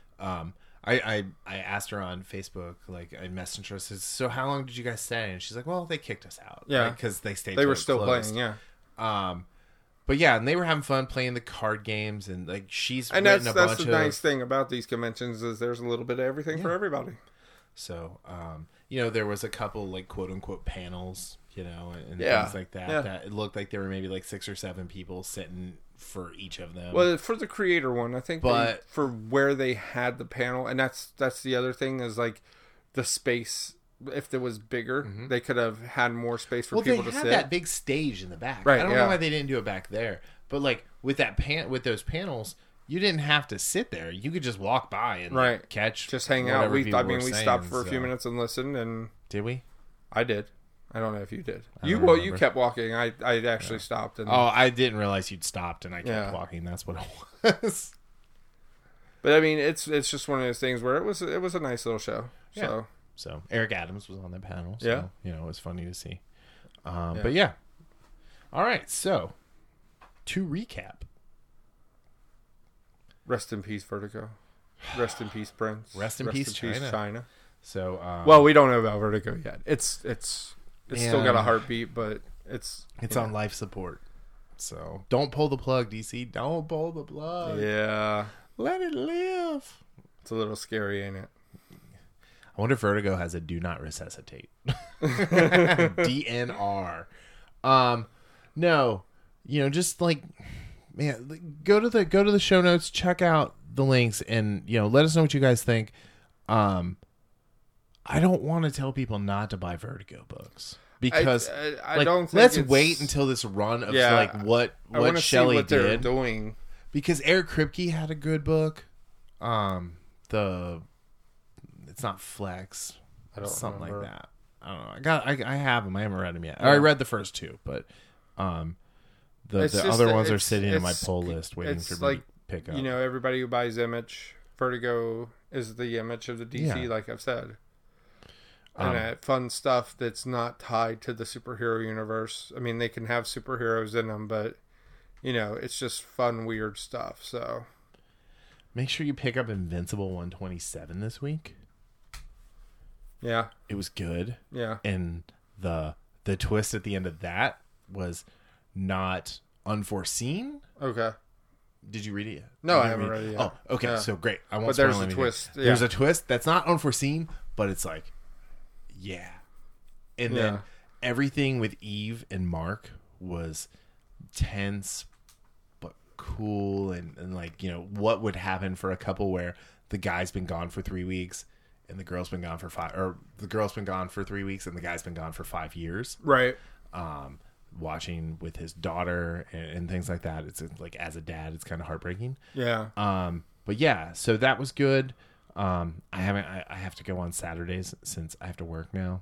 I asked her on Facebook, like I messaged her, says, "So how long did you guys stay?" And she's like, "Well, they kicked us out, Yeah. because they stayed. they till were it still closed." playing. Yeah, But yeah, and they were having fun playing the card games, and like she's and written that's a bunch the of nice thing about these conventions is there's a little bit of everything for everybody. So, you know, there was a couple like quote unquote panels, you know, and Yeah. things like that. Yeah. That it looked like there were maybe like 6 or 7 people sitting for each of them. Well, for the creator one, I think, But- for where they had the panel, and that's the other thing is like the space. If it was bigger, they could have had more space for well, they people to had sit. that big stage in the back. Right, I don't yeah. know why they didn't do it back there. But like with that with those panels, you didn't have to sit there. You could just walk by and like, Right. catch, Just hang out. whatever We people were we saying, stopped for a few so- minutes and listened, and Did we? I did. I don't know if you did. I You don't well, you remember. kept walking. I actually stopped. And Oh, I didn't realize you'd stopped, and I kept Yeah. walking. That's what it was. but I mean, it's just one of those things where it was a nice little show. Yeah. So So Eric Adams was on that panel. So, Yeah. you know, it was funny to see. But yeah. All right. So to recap, rest in peace, Vertigo. Rest in peace, Prince. Rest in peace, China. So Well, we don't know about Vertigo yet. It's still got Yeah. a heartbeat, but it's on life support. So don't pull the plug, DC. Don't pull the plug. Yeah, Let it live. it's a little scary, ain't it? I wonder if Vertigo has a do not resuscitate. DNR. No, you know, just like, man, go to the show notes, check out the links, and you know, let us know what you guys think. I don't want to tell people not to buy Vertigo books because I like, don't think let's it's- wait until this run of Yeah, like what I want to see Shelley what they're did, doing. because Eric Kripke had a good book. It's not Flex. I don't Something remember. like that. I don't know. I have them. I haven't read them yet. I read the first 2, but It's the just other that ones are it's- sitting in my it's- pull list waiting it's for me like, to pick up. You know, everybody who buys Image, Vertigo is the image of the DC, Yeah. like I've said. And fun stuff that's not tied to the superhero universe. I mean, they can have superheroes in them, but, you know, it's just fun, weird stuff. So, Make sure you pick up Invincible 127 this week. yeah, It was good, yeah. and the twist at the end of that was not unforeseen. Okay. Did you read it yet? No, You I didn't haven't read read it yet. Oh, okay. Yeah. So great. I won't But there's spoil a anything. twist, yeah. There's a twist that's not unforeseen, but it's like, yeah. And then Yeah. everything with Eve and Mark was tense, but cool. And like, you know, what would happen for a couple where the guy's been gone for 3 weeks and the girl's been gone for 5, or the girl's been gone for 3 weeks and the guy's been gone for 5 years. Right. Watching with his daughter and things like that. It's like, as a dad, it's kind of heartbreaking. Yeah. But yeah, so that was good. I have to go on Saturdays since I have to work now.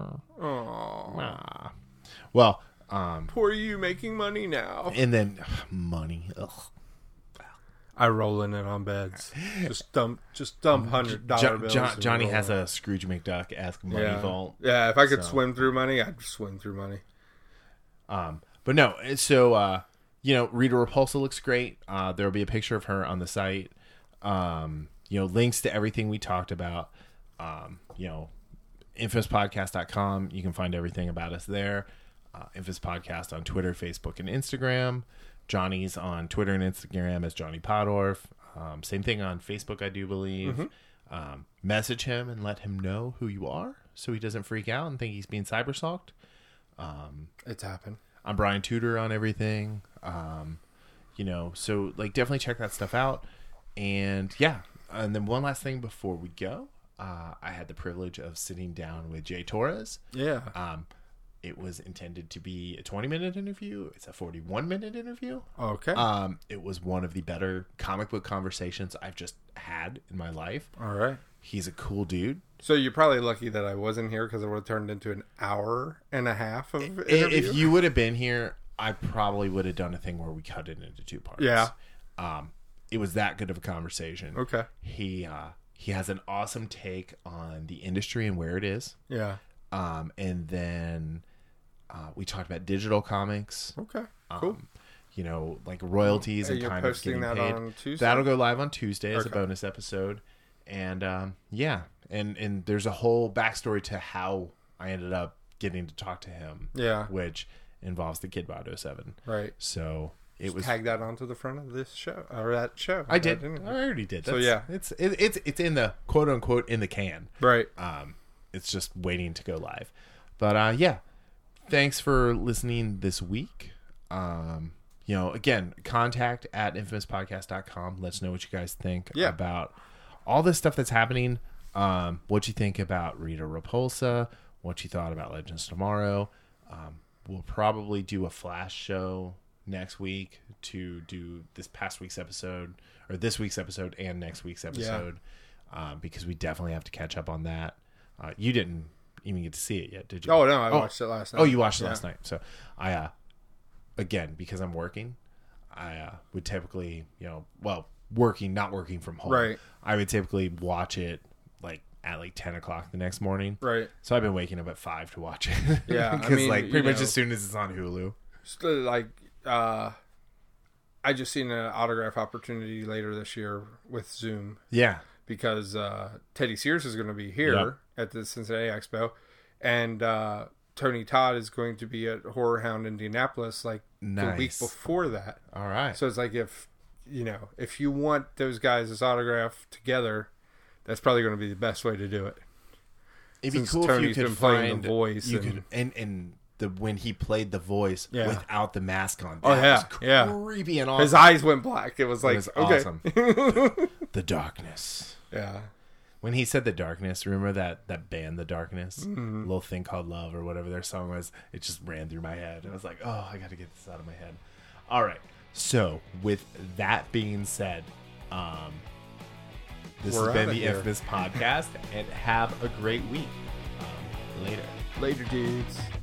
Oh, Well, poor you making money now. and then money. Ugh. I roll in it on beds. Just dump $100 bills. Johnny and has roll. a Scrooge McDuck-esque money yeah. vault. Yeah, if I could So- swim through money, I'd swim through money. But no, so you know, Rita Repulsa looks great. There'll be a picture of her on the site. You links to everything we talked about. Infamouspodcast.com. You can find everything about us there. Infamous Podcast on Twitter, Facebook, and Instagram. Johnny's on Twitter and Instagram as Johnny Podorf. Same thing on Facebook, I do believe. Message him and let him know who you are so he doesn't freak out and think he's being cyberstalked. It's happened. I'm Brian Tudor on everything. So definitely check that stuff out. And and then one last thing before we go. I had the privilege of sitting down with Jay Torres. Yeah. It was intended to be a 20-minute interview. It's a 41-minute interview. Okay. It was one of the better comic book conversations I've just had in my life. All right. He's a cool dude. So you're probably lucky that I wasn't here because it would have turned into an hour and a half of interview. If you would have been here, I probably would have done a thing where we cut it into 2 parts. Yeah. It was that good of a conversation. Okay. He has an awesome take on the industry and where it is. Yeah. And then we talked about digital comics. Okay. Cool. Royalties and you're kind of posting getting that paid. on Tuesday? That'll go live on Tuesday as a Okay. bonus episode. And and there's a whole backstory to how I ended up getting to talk to him. Yeah. Which involves the Kid Bot 07. Right. So it was Tag that onto the front of this show or that show. I did. didn't I already did. So, yeah. it's in the quote unquote in the can. Right. It's just waiting to go live. But thanks for listening this week. Again, contact at infamouspodcast.com. Let us know what you guys think about all this stuff that's happening. What you think about Rita Repulsa, what you thought about Legends Tomorrow. We'll probably do a flash show next week to do this week's episode and next week's episode, because we definitely have to catch up on that. You didn't even get to see it yet, did you? Oh, no, I watched it last night. Oh, you watched it last night. So I, again, because I'm working, I would typically, working, not working from home. Right. I would typically watch it at 10 o'clock the next morning. Right. So I've been waking up at 5 to watch it. Yeah. Because pretty much as soon as it's on Hulu. I just seen an autograph opportunity later this year with Zoom. Yeah. Because Teddy Sears is going to be here at the Cincinnati Expo, and Tony Todd is going to be at Horror Hound Indianapolis the week before that. All right. So it's if you want those guys' autograph together, that's probably going to be the best way to do it. It'd be Since cool Tony's if you could been playing find the voice, when he played the voice without the mask on. That was creepy and awesome. His eyes went black. It was okay. Awesome. The darkness. Yeah. When he said the darkness, remember that band, The Darkness? Mm-hmm. Little Thing Called Love or whatever their song was? It just ran through my head. I was like, oh, I got to get this out of my head. All right. So, with that being said, this has been the Infamous Podcast, and have a great week. Later. Later, dudes.